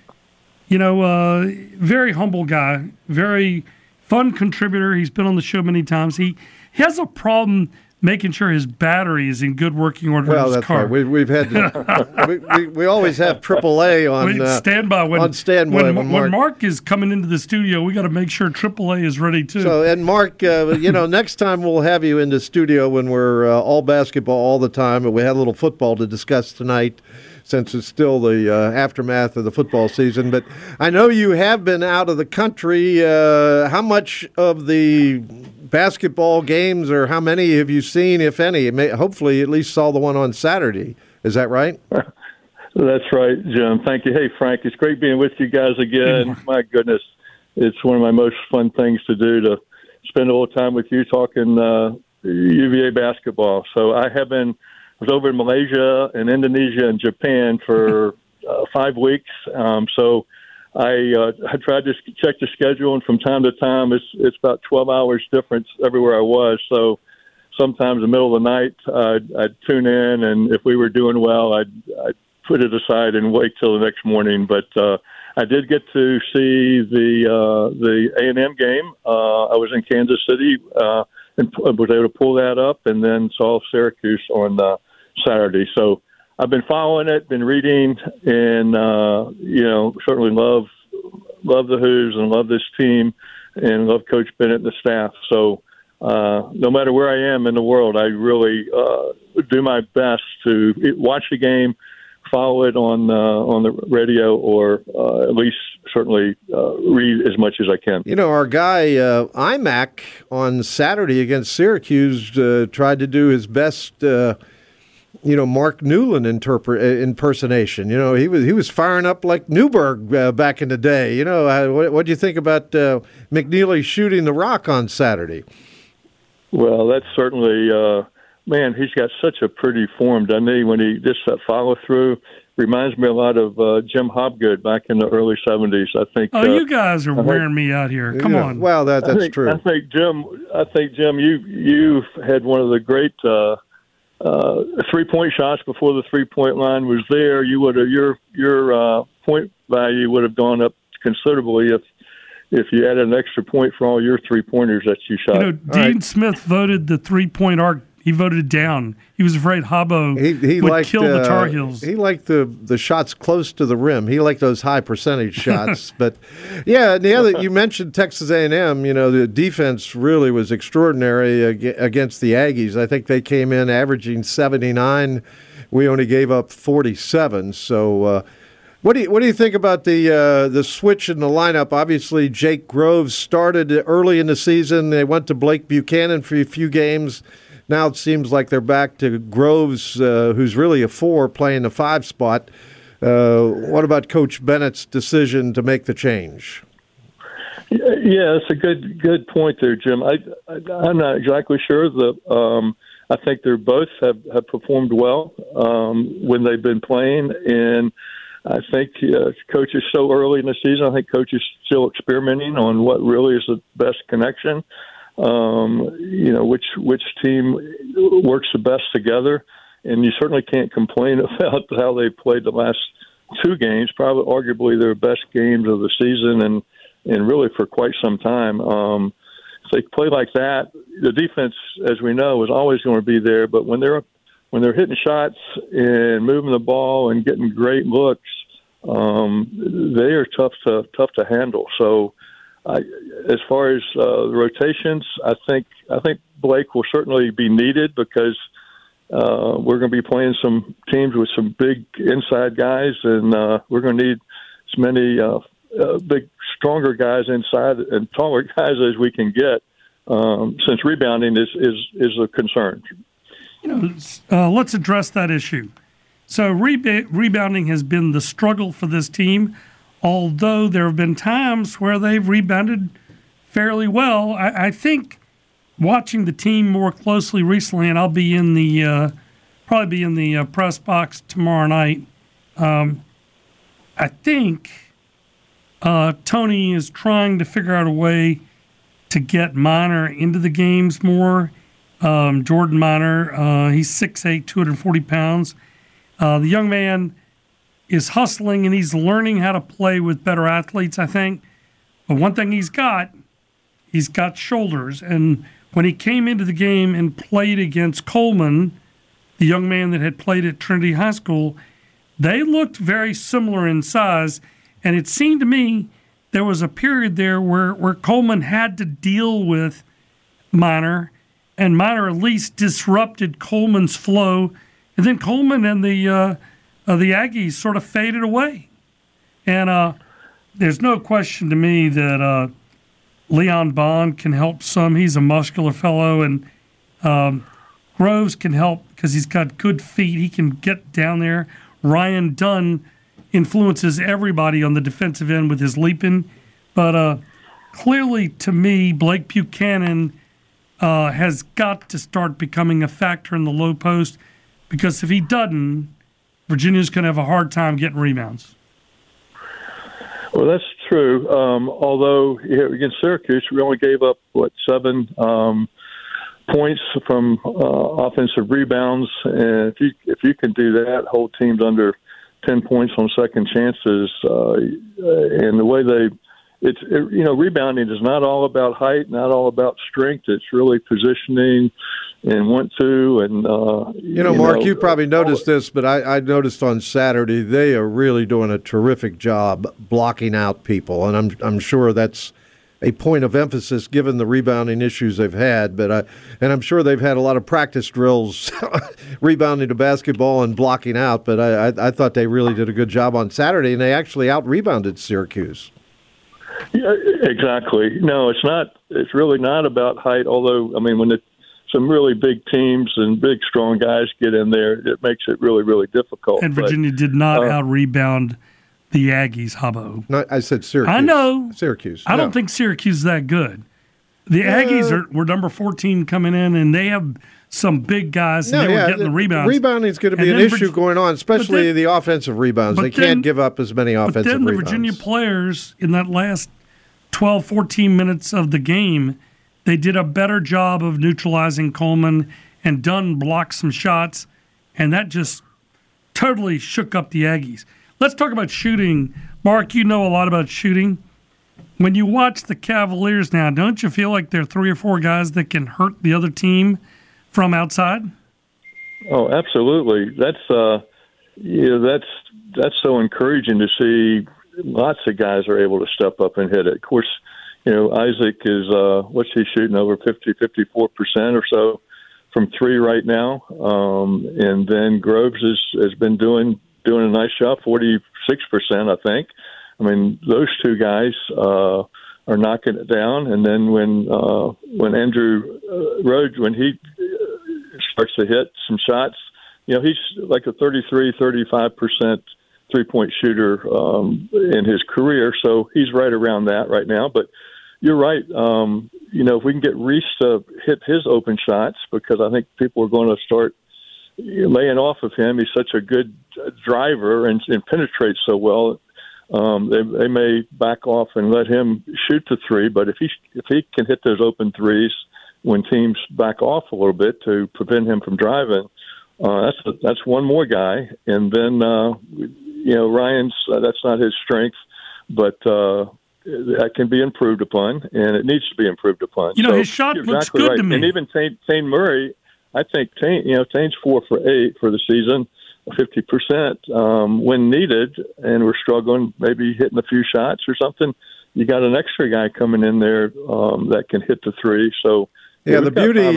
very humble guy, very fun contributor. He's been on the show many times. He has a problem making sure his battery is in good working order in his car. Right. We've had we always have AAA on standby. On standby when Mark is coming into the studio, we got to make sure AAA is ready too. So, and Mark, next time we'll have you in the studio when we're all basketball all the time, and we had a little football to discuss tonight, since it's still the aftermath of the football season. But I know you have been out of the country. How much of the basketball games, or how many have you seen, if any? Hopefully at least saw the one on Saturday. Is that right? That's right, Jim. Thank you. Hey, Frank, it's great being with you guys again. My goodness. it's one of my most fun things to do, to spend a little time with you talking UVA basketball. So I was over in Malaysia and Indonesia and Japan for 5 weeks. So I tried to check the schedule, and from time to time, it's about 12 hours difference everywhere I was. So sometimes in the middle of the night, I'd tune in, and if we were doing well, I'd put it aside and wait till the next morning. But I did get to see the A&M game. I was in Kansas City and was able to pull that up, and then saw Syracuse on Saturday. So I've been following it, been reading, and certainly love the Hoos and love this team and love Coach Bennett and the staff. So no matter where I am in the world, I really do my best to watch the game, follow it on the radio, or at least certainly read as much as I can. You know, our guy IMAC on Saturday against Syracuse tried to do his best Mark Newland impersonation. You know, he was firing up like Newberg back in the day. You know, what do you think about McNeely shooting the rock on Saturday? Well, that's certainly, man, he's got such a pretty form, doesn't he? When he just that follow through reminds me a lot of Jim Hobgood back in the early 70s. I think. Oh, you guys are wearing me out here. Come on. Well, that's true. I think Jim, you had one of the great 3-point shots before the 3-point line was there. You would have your point value would have gone up considerably if you added an extra point for all your 3-pointers that you shot. You know, Dean Smith voted the 3-point arc. He voted it down. He was afraid Habbo would kill the Tar Heels. He liked the shots close to the rim. He liked those high percentage shots. But yeah, the other, you mentioned Texas A&M. You know, the defense really was extraordinary against the Aggies. I think they came in averaging 79. We only gave up 47. So. What do you think about the switch in the lineup? Obviously, Jake Groves started early in the season. They went to Blake Buchanan for a few games. Now it seems like they're back to Groves, who's really a 4, playing the 5 spot. What about Coach Bennett's decision to make the change? Yeah, it's a good point there, Jim. I'm not exactly sure. I think they both have performed well when they've been playing, and I think Coach is so early in the season. I think Coach is still experimenting on what really is the best connection. Which team works the best together, and you certainly can't complain about how they played the last 2 games. Probably, arguably, their best games of the season, and really for quite some time. If they play like that, the defense, as we know, is always going to be there. But when they're hitting shots and moving the ball and getting great looks, they are tough to handle. So, as far as the rotations, I think Blake will certainly be needed because we're going to be playing some teams with some big inside guys, and we're going to need as many big, stronger guys inside and taller guys as we can get. Since rebounding is a concern. Let's address that issue. So rebounding has been the struggle for this team, although there have been times where they've rebounded fairly well. I think watching the team more closely recently, and I'll be in the probably be in the press box tomorrow night. I think Tony is trying to figure out a way to get Minor into the games more. Jordan Minor, he's 6'8", 240 pounds. The young man is hustling, and he's learning how to play with better athletes, I think. But one thing he's got shoulders. And when he came into the game and played against Coleman, the young man that had played at Trinity High School, they looked very similar in size. And it seemed to me there was a period there where Coleman had to deal with Minor, and Minor at least disrupted Coleman's flow. And then Coleman and the Aggies sort of faded away. And there's no question to me that Leon Bond can help some. He's a muscular fellow, and Groves can help because he's got good feet. He can get down there. Ryan Dunn influences everybody on the defensive end with his leaping. But clearly, to me, Blake Buchanan has got to start becoming a factor in the low post, because if he doesn't, Virginia's going to have a hard time getting rebounds. Well, that's true. Although against Syracuse, we only gave up 7 points from offensive rebounds, and if you can do that, hold teams under 10 points on second chances, and the way rebounding is not all about height, not all about strength. It's really positioning and Mark, you probably noticed this, but I noticed on Saturday they are really doing a terrific job blocking out people, and I'm sure that's a point of emphasis given the rebounding issues they've had. But I'm sure they've had a lot of practice drills rebounding to basketball and blocking out. But I thought they really did a good job on Saturday, and they actually out-rebounded Syracuse. Yeah, exactly. No, it's not. It's really not about height. Although, I mean, when some really big teams and big, strong guys get in there, it makes it really, really difficult. And Virginia did not out-rebound the Aggies, Hubbo. No, I said Syracuse. I know. Syracuse. I don't think Syracuse is that good. The Aggies were number 14 coming in, and they have some big guys, and they were getting the rebounds. Rebounding is going to be an issue going on, especially the offensive rebounds. They can't give up as many offensive rebounds. But then the Virginia players, in that last 12, 14 minutes of the game, they did a better job of neutralizing Coleman, and Dunn blocked some shots, and that just totally shook up the Aggies. Let's talk about shooting. Mark, you know a lot about shooting. When you watch the Cavaliers now, don't you feel like there are 3 or 4 guys that can hurt the other team from outside? Oh, absolutely. That's so encouraging to see. Lots of guys are able to step up and hit it. Of course, Isaac is what's he shooting, over 54% or so from 3 right now, and then Groves has been doing a nice job, 46%, I think. I mean, those 2 guys are knocking it down. And then when Andrew Rhodes, when he starts to hit some shots, he's like a 35% three-point shooter in his career. So he's right around that right now. But you're right. If we can get Reese to hit his open shots, because I think people are going to start laying off of him. He's such a good driver and penetrates so well. They may back off and let him shoot the 3, but if he can hit those open threes when teams back off a little bit to prevent him from driving, that's one more guy. And then Ryan's that's not his strength, but that can be improved upon, and it needs to be improved upon. His shot looks good right. to me. And even Tane Murray, I think Tane's 4 for 8 for the season, 50% when needed, and we're struggling, maybe hitting a few shots or something. You got an extra guy coming in there that can hit the 3. So the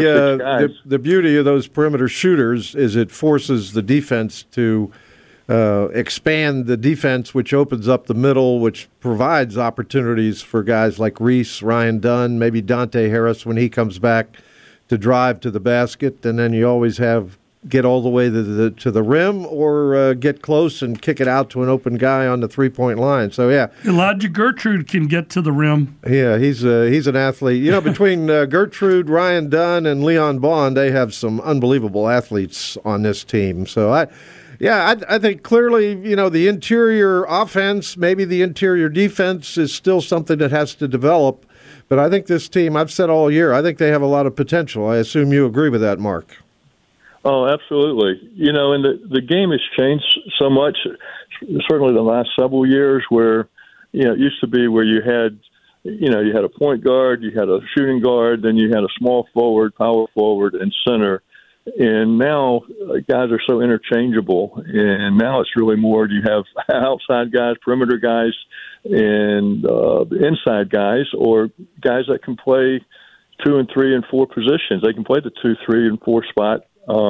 beauty of those perimeter shooters is it forces the defense to expand the defense, which opens up the middle, which provides opportunities for guys like Reese, Ryan Dunn, maybe Dante Harris when he comes back to drive to the basket, and then you always get all the way to the rim or get close and kick it out to an open guy on the 3-point line. So, yeah. Elijah Gertrude can get to the rim. Yeah, he's an athlete. Between Gertrude, Ryan Dunn, and Leon Bond, they have some unbelievable athletes on this team. So, I think clearly, the interior offense, maybe the interior defense is still something that has to develop. But I think this team, I've said all year, I think they have a lot of potential. I assume you agree with that, Mark. Oh, absolutely. And the game has changed so much, certainly the last several years, where, it used to be where you had a point guard, you had a shooting guard, then you had a small forward, power forward, and center. And now guys are so interchangeable, and now it's really more you have outside guys, perimeter guys, and inside guys, or guys that can play 2 and 3 and 4 positions. They can play the 2, 3, and 4 spot,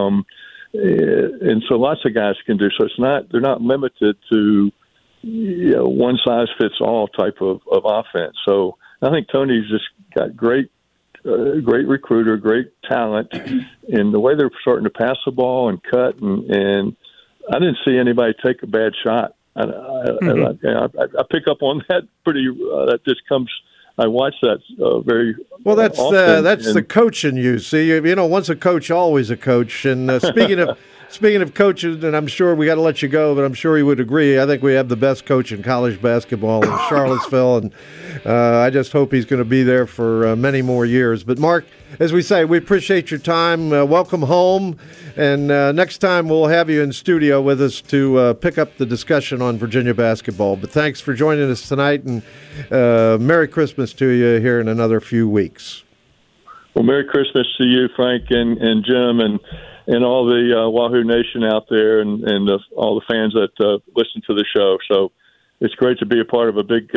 and so lots of guys can do. So they're not limited to one size fits all type of offense. So I think Tony's just got great recruiter, great talent, and the way they're starting to pass the ball and cut, and I didn't see anybody take a bad shot. I pick up on that pretty. That just comes I watch that very well. That's often, the coach in you. See, once a coach, always a coach. And speaking of coaches, and I'm sure we got to let you go, but I'm sure you would agree. I think we have the best coach in college basketball in Charlottesville, and I just hope he's going to be there for many more years. But Mark, as we say, we appreciate your time. Welcome home, and next time we'll have you in studio with us to pick up the discussion on Virginia basketball. But thanks for joining us tonight, and Merry Christmas to you here in another few weeks. Well, Merry Christmas to you, Frank and Jim, and all the Wahoo Nation out there, and all the fans that listen to the show. So it's great to be a part of a big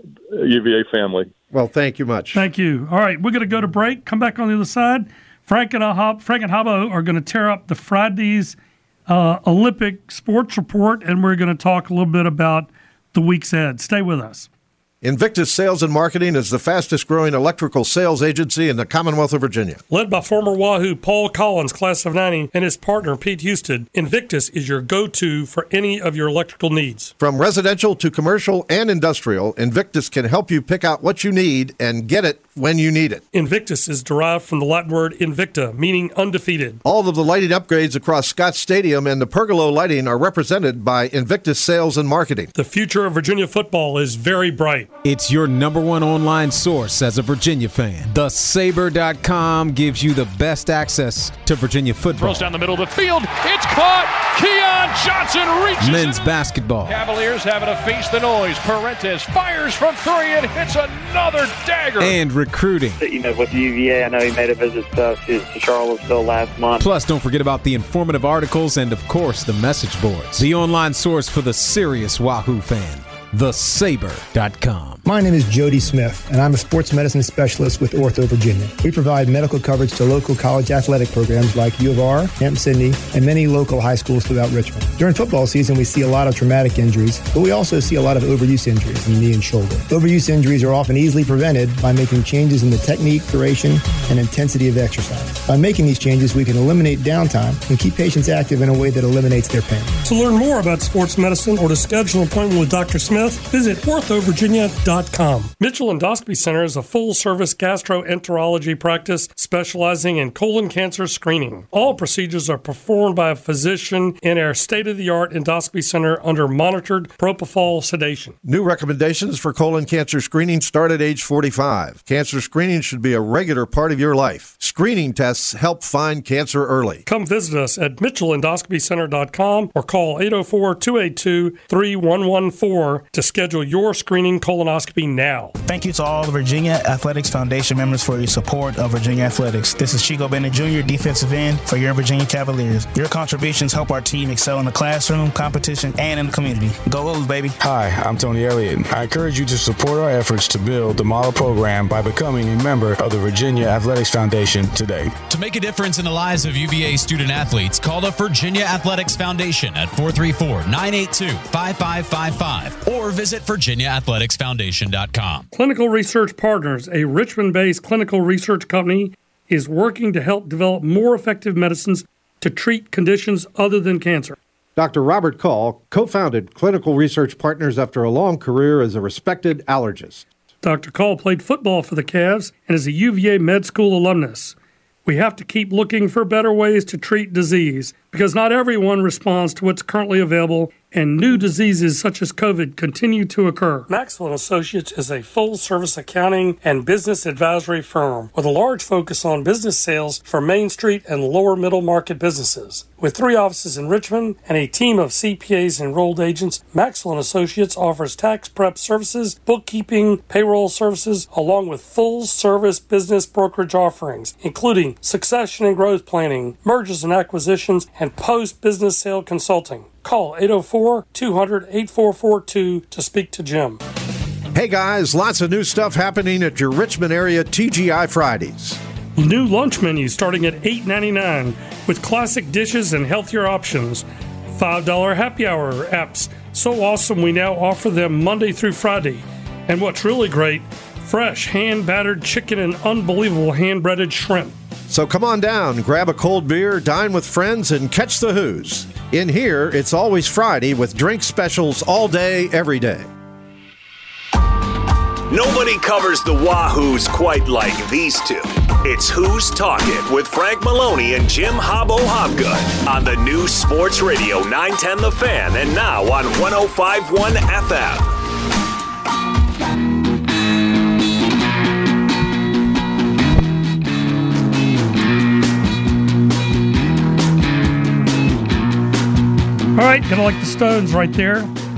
UVA family. Well, thank you much. Thank you. All right, we're going to go to break. Come back on the other side. Frank and Habbo are going to tear up the Friday's Olympic sports report, and we're going to talk a little bit about the week's ahead. Stay with us. Invictus Sales and Marketing is the fastest-growing electrical sales agency in the Commonwealth of Virginia. Led by former Wahoo Paul Collins, class of '90, and his partner Pete Houston, Invictus is your go-to for any of your electrical needs. From residential to commercial and industrial, Invictus can help you pick out what you need and get it when you need it. Invictus is derived from the Latin word invicta, meaning undefeated. All of the lighting upgrades across Scott Stadium and the pergola lighting are represented by Invictus Sales and Marketing. The future of Virginia football is very bright. It's your number one online source as a Virginia fan. TheSaber.com gives you the best access to Virginia football. Throws down the middle of the field. It's caught. Keon Johnson reaches. Men's basketball. Cavaliers having to face the noise. Parentes fires from three and hits another dagger. And recruiting. With UVA, I know he made a visit to Charlottesville last month. Plus, don't forget about the informative articles and, of course, the message boards. The online source for the serious Wahoo fan. TheSaber.com. My name is Jody Smith, and I'm a sports medicine specialist with Ortho Virginia. We provide medical coverage to local college athletic programs like U of R, Hampton-Sydney, and many local high schools throughout Richmond. During football season, we see a lot of traumatic injuries, but we also see a lot of overuse injuries in the knee and shoulder. Overuse injuries are often easily prevented by making changes in the technique, duration, and intensity of exercise. By making these changes, we can eliminate downtime and keep patients active in a way that eliminates their pain. To learn more about sports medicine or to schedule an appointment with Dr. Smith, visit orthovirginia.com. Mitchell Endoscopy Center is a full-service gastroenterology practice specializing in colon cancer screening. All procedures are performed by a physician in our state-of-the-art endoscopy center under monitored propofol sedation. New recommendations for colon cancer screening start at age 45. Cancer screening should be a regular part of your life. Screening tests help find cancer early. Come visit us at mitchellendoscopycenter.com or call 804-282-3114 to schedule your screening colonoscopy now. Thank you to all the Virginia Athletics Foundation members for your support of Virginia Athletics. This is Chico Bennett Jr., defensive end for your Virginia Cavaliers. Your contributions help our team excel in the classroom, competition, and in the community. Go Wolves, baby. Hi, I'm Tony Elliott. I encourage you to support our efforts to build the model program by becoming a member of the Virginia Athletics Foundation today. To make a difference in the lives of UVA student athletes, call the Virginia Athletics Foundation at 434-982-5555 or visit virginiaathleticsfoundation.com. Clinical Research Partners, a Richmond-based clinical research company, is working to help develop more effective medicines to treat conditions other than cancer. Dr. Robert Call co-founded Clinical Research Partners after a long career as a respected allergist. Dr. Call played football for the Cavs and is a UVA med school alumnus. We have to keep looking for better ways to treat disease because not everyone responds to what's currently available, and new diseases such as COVID continue to occur. Maxwell & Associates is a full-service accounting and business advisory firm with a large focus on business sales for Main Street and lower middle market businesses. With 3 offices in Richmond and a team of CPAs and enrolled agents, Maxwell & Associates offers tax prep services, bookkeeping, payroll services, along with full-service business brokerage offerings, including succession and growth planning, mergers and acquisitions, and post-business sale consulting. Call 804-200-8442 to speak to Jim. Hey guys, lots of new stuff happening at your Richmond area TGI Fridays. New lunch menus starting at $8.99 with classic dishes and healthier options. $5 happy hour apps. So awesome we now offer them Monday through Friday. And what's really great, fresh hand-battered chicken and unbelievable hand-breaded shrimp. So come on down, grab a cold beer, dine with friends, and catch the Who's. In here, it's always Friday with drink specials all day, every day. Nobody covers the Wahoos quite like these two. It's Who's Talking with Frank Maloney and Jim Hobbo Hobgood on the new Sports Radio 910 The Fan and now on 105.1 FM. All right, gonna like the Stones right there.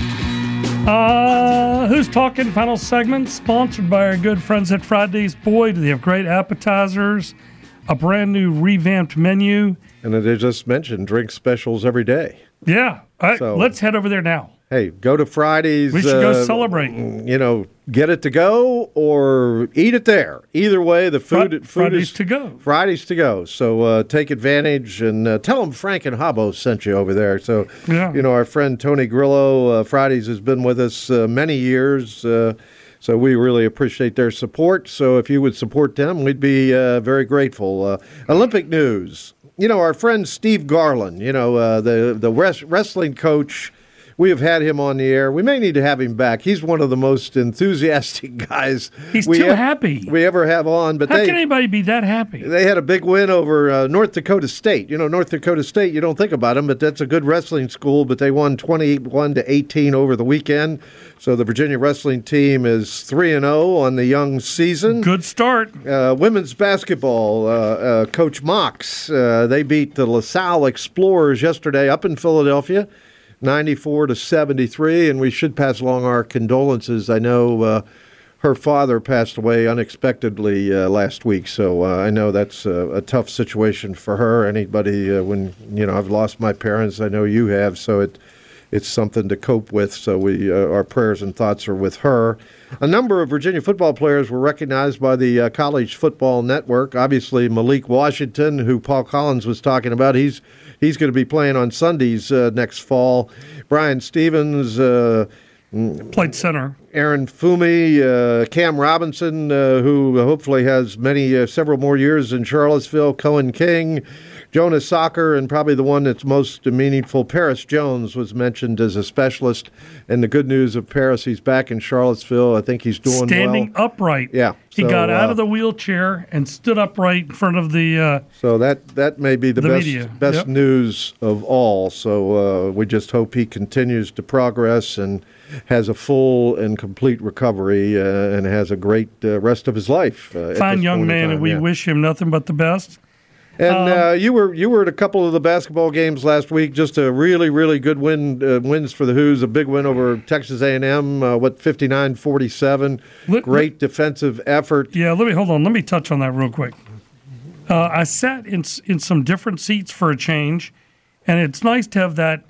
Who's Talking? Final segment, sponsored by our good friends at Friday's. Boy, do they have great appetizers, a brand new revamped menu. And they just mentioned drink specials every day. Yeah, let's head over there now. Hey, go to Fridays. We should go celebrate. Get it to go or eat it there. Either way, the food Fridays is to go. Fridays to go. So take advantage and tell them Frank and Hobbo sent you over there. So, our friend Tony Grillo, Fridays has been with us many years. So we really appreciate their support. So if you would support them, we'd be very grateful. Olympic news. Our friend Steve Garland, the wrestling coach. We have had him on the air. We may need to have him back. He's one of the most enthusiastic guys He's too happy. we ever have on. But How can anybody be that happy? They had a big win over North Dakota State. North Dakota State, you don't think about them, but that's a good wrestling school. But they won 21-18 over the weekend. So the Virginia wrestling team is 3-0 on the young season. Good start. Women's basketball, Coach Mox, they beat the LaSalle Explorers yesterday up in Philadelphia. 94-73, and we should pass along our condolences. I know her father passed away unexpectedly last week, so I know that's a tough situation for her. Anybody, when I've lost my parents, I know you have, so it's something to cope with. So our prayers and thoughts are with her. A number of Virginia football players were recognized by the College Football Network. Obviously, Malik Washington, who Paul Collins was talking about, he's going to be playing on Sundays next fall. Brian Stevens played center. Aaron Fumi, Cam Robinson, who hopefully has several more years in Charlottesville. Cohen King, Jonas Soccer, and probably the one that's most meaningful, Paris Jones, was mentioned as a specialist. And the good news of Paris, he's back in Charlottesville. I think he's doing Standing upright. Yeah. He got out of the wheelchair and stood upright in front of the So that may be the best news of all. So we just hope he continues to progress and has a full and complete recovery and has a great rest of his life. Fine young man, and we wish him nothing but the best. And you were at a couple of the basketball games last week. Just a really, really good wins for the Hoos. A big win over Texas A&M. 59-47. Great defensive effort. Yeah, let me touch on that real quick. I sat in some different seats for a change, and it's nice to have that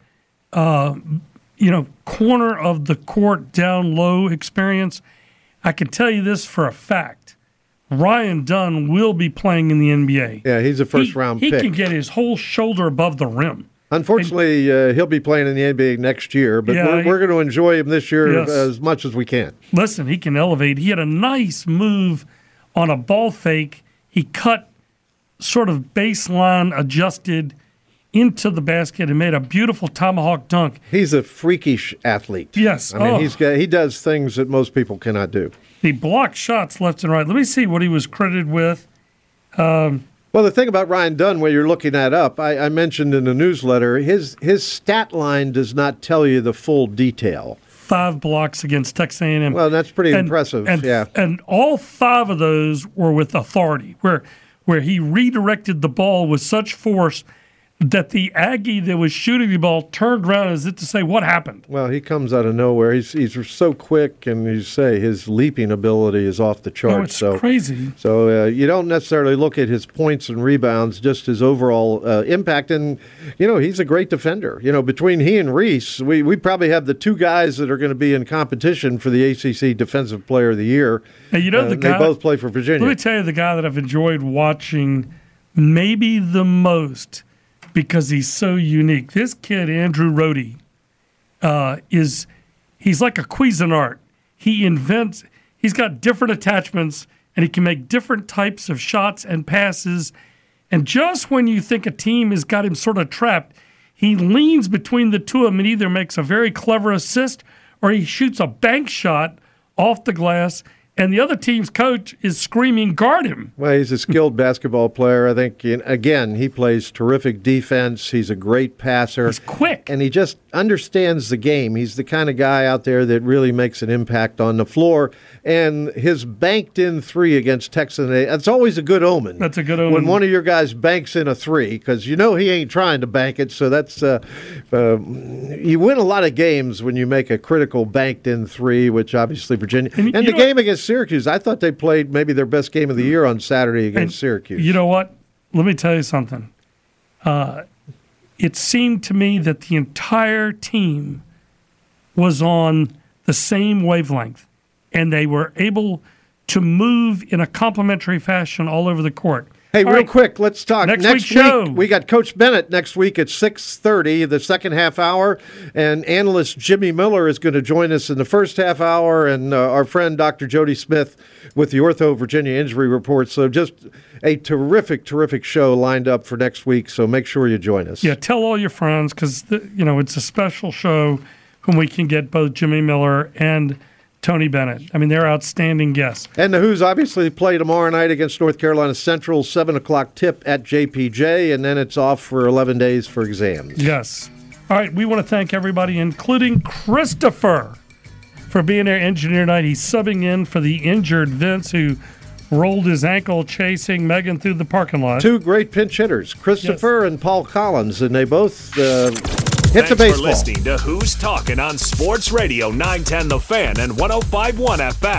corner of the court down low experience. I can tell you this for a fact. Ryan Dunn will be playing in the NBA. Yeah, he's a first-round pick. He can get his whole shoulder above the rim. Unfortunately, he'll be playing in the NBA next year, but we're going to enjoy him this year as much as we can. Listen, he can elevate. He had a nice move on a ball fake. He cut sort of baseline adjusted into the basket and made a beautiful tomahawk dunk. He's a freakish athlete. Yes. I mean, he does things that most people cannot do. He blocked shots left and right. Let me see what he was credited with. Well, the thing about Ryan Dunn, where you're looking that up, I mentioned in the newsletter, his stat line does not tell you the full detail. 5 blocks against Texas A&M. Well, that's pretty impressive. And all 5 of those were with authority, where he redirected the ball with such force that the Aggie that was shooting the ball turned around as if to say, what happened? Well, he comes out of nowhere. He's so quick, and you say his leaping ability is off the charts. It's crazy. So you don't necessarily look at his points and rebounds, just his overall impact. And, he's a great defender. Between he and Reese, we probably have the 2 guys that are going to be in competition for the ACC Defensive Player of the Year. And the guy, they both play for Virginia. Let me tell you the guy that I've enjoyed watching maybe the most, because he's so unique. This kid, Andrew Rohde, he's like a Cuisinart. He's got different attachments, and he can make different types of shots and passes. And just when you think a team has got him sort of trapped, he leans between the two of them and either makes a very clever assist or he shoots a bank shot off the glass and the other team's coach is screaming, guard him. Well, he's a skilled basketball player. I think, again, he plays terrific defense. He's a great passer. He's quick. And he just understands the game. He's the kind of guy out there that really makes an impact on the floor. And his banked-in three against Texas, that's always a good omen. That's a good omen. When one of your guys banks in a three, because you know he ain't trying to bank it. So that's you win a lot of games when you make a critical banked-in three, which obviously Virginia. And the game against Syracuse, I thought they played maybe their best game of the year on Saturday against Syracuse. You know what? Let me tell you something. It seemed to me that the entire team was on the same wavelength, and they were able to move in a complementary fashion all over the court. Hey, real quick, let's talk. Next week's show. We got Coach Bennett next week at 6:30, the second half hour, and analyst Jimmy Miller is going to join us in the first half hour, and our friend Dr. Jody Smith with the Ortho Virginia Injury Report. So just a terrific, terrific show lined up for next week, so make sure you join us. Yeah, tell all your friends, because it's a special show when we can get both Jimmy Miller and Tony Bennett. I mean, they're outstanding guests. And the Who's obviously play tomorrow night against North Carolina Central, 7 o'clock tip at JPJ, and then it's off for 11 days for exams. Yes. All right, we want to thank everybody, including Christopher, for being our engineer tonight. He's subbing in for the injured Vince, who rolled his ankle chasing Megan through the parking lot. Two great pinch hitters, Christopher and Paul Collins, and they both Thanks for listening to Who's Talking on Sports Radio 910 The Fan and 105.1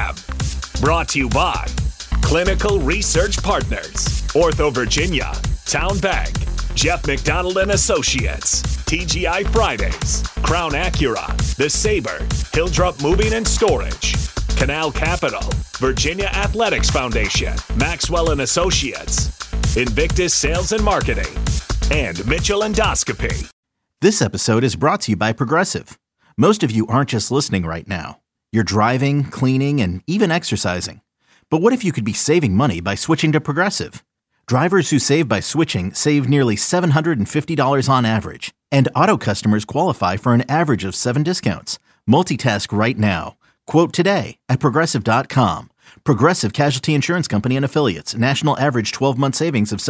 FM. Brought to you by Clinical Research Partners, Ortho Virginia, Town Bank, Jeff McDonald and Associates, TGI Fridays, Crown Acura, The Sabre, Hildrup Moving and Storage, Canal Capital, Virginia Athletics Foundation, Maxwell and Associates, Invictus Sales and Marketing, and Mitchell Endoscopy. This episode is brought to you by Progressive. Most of you aren't just listening right now. You're driving, cleaning, and even exercising. But what if you could be saving money by switching to Progressive? Drivers who save by switching save nearly $750 on average. And auto customers qualify for an average of 7 discounts. Multitask right now. Quote today at Progressive.com. Progressive Casualty Insurance Company and Affiliates. National average 12-month savings of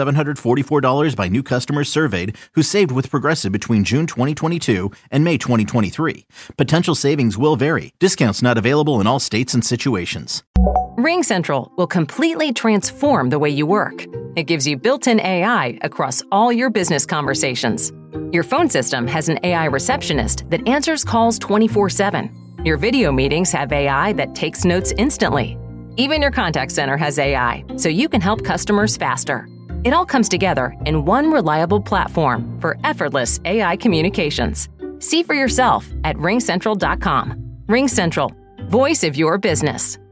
$744 by new customers surveyed who saved with Progressive between June 2022 and May 2023. Potential savings will vary. Discounts not available in all states and situations. RingCentral will completely transform the way you work. It gives you built-in AI across all your business conversations. Your phone system has an AI receptionist that answers calls 24/7. Your video meetings have AI that takes notes instantly. Even your contact center has AI, so you can help customers faster. It all comes together in one reliable platform for effortless AI communications. See for yourself at RingCentral.com. RingCentral, voice of your business.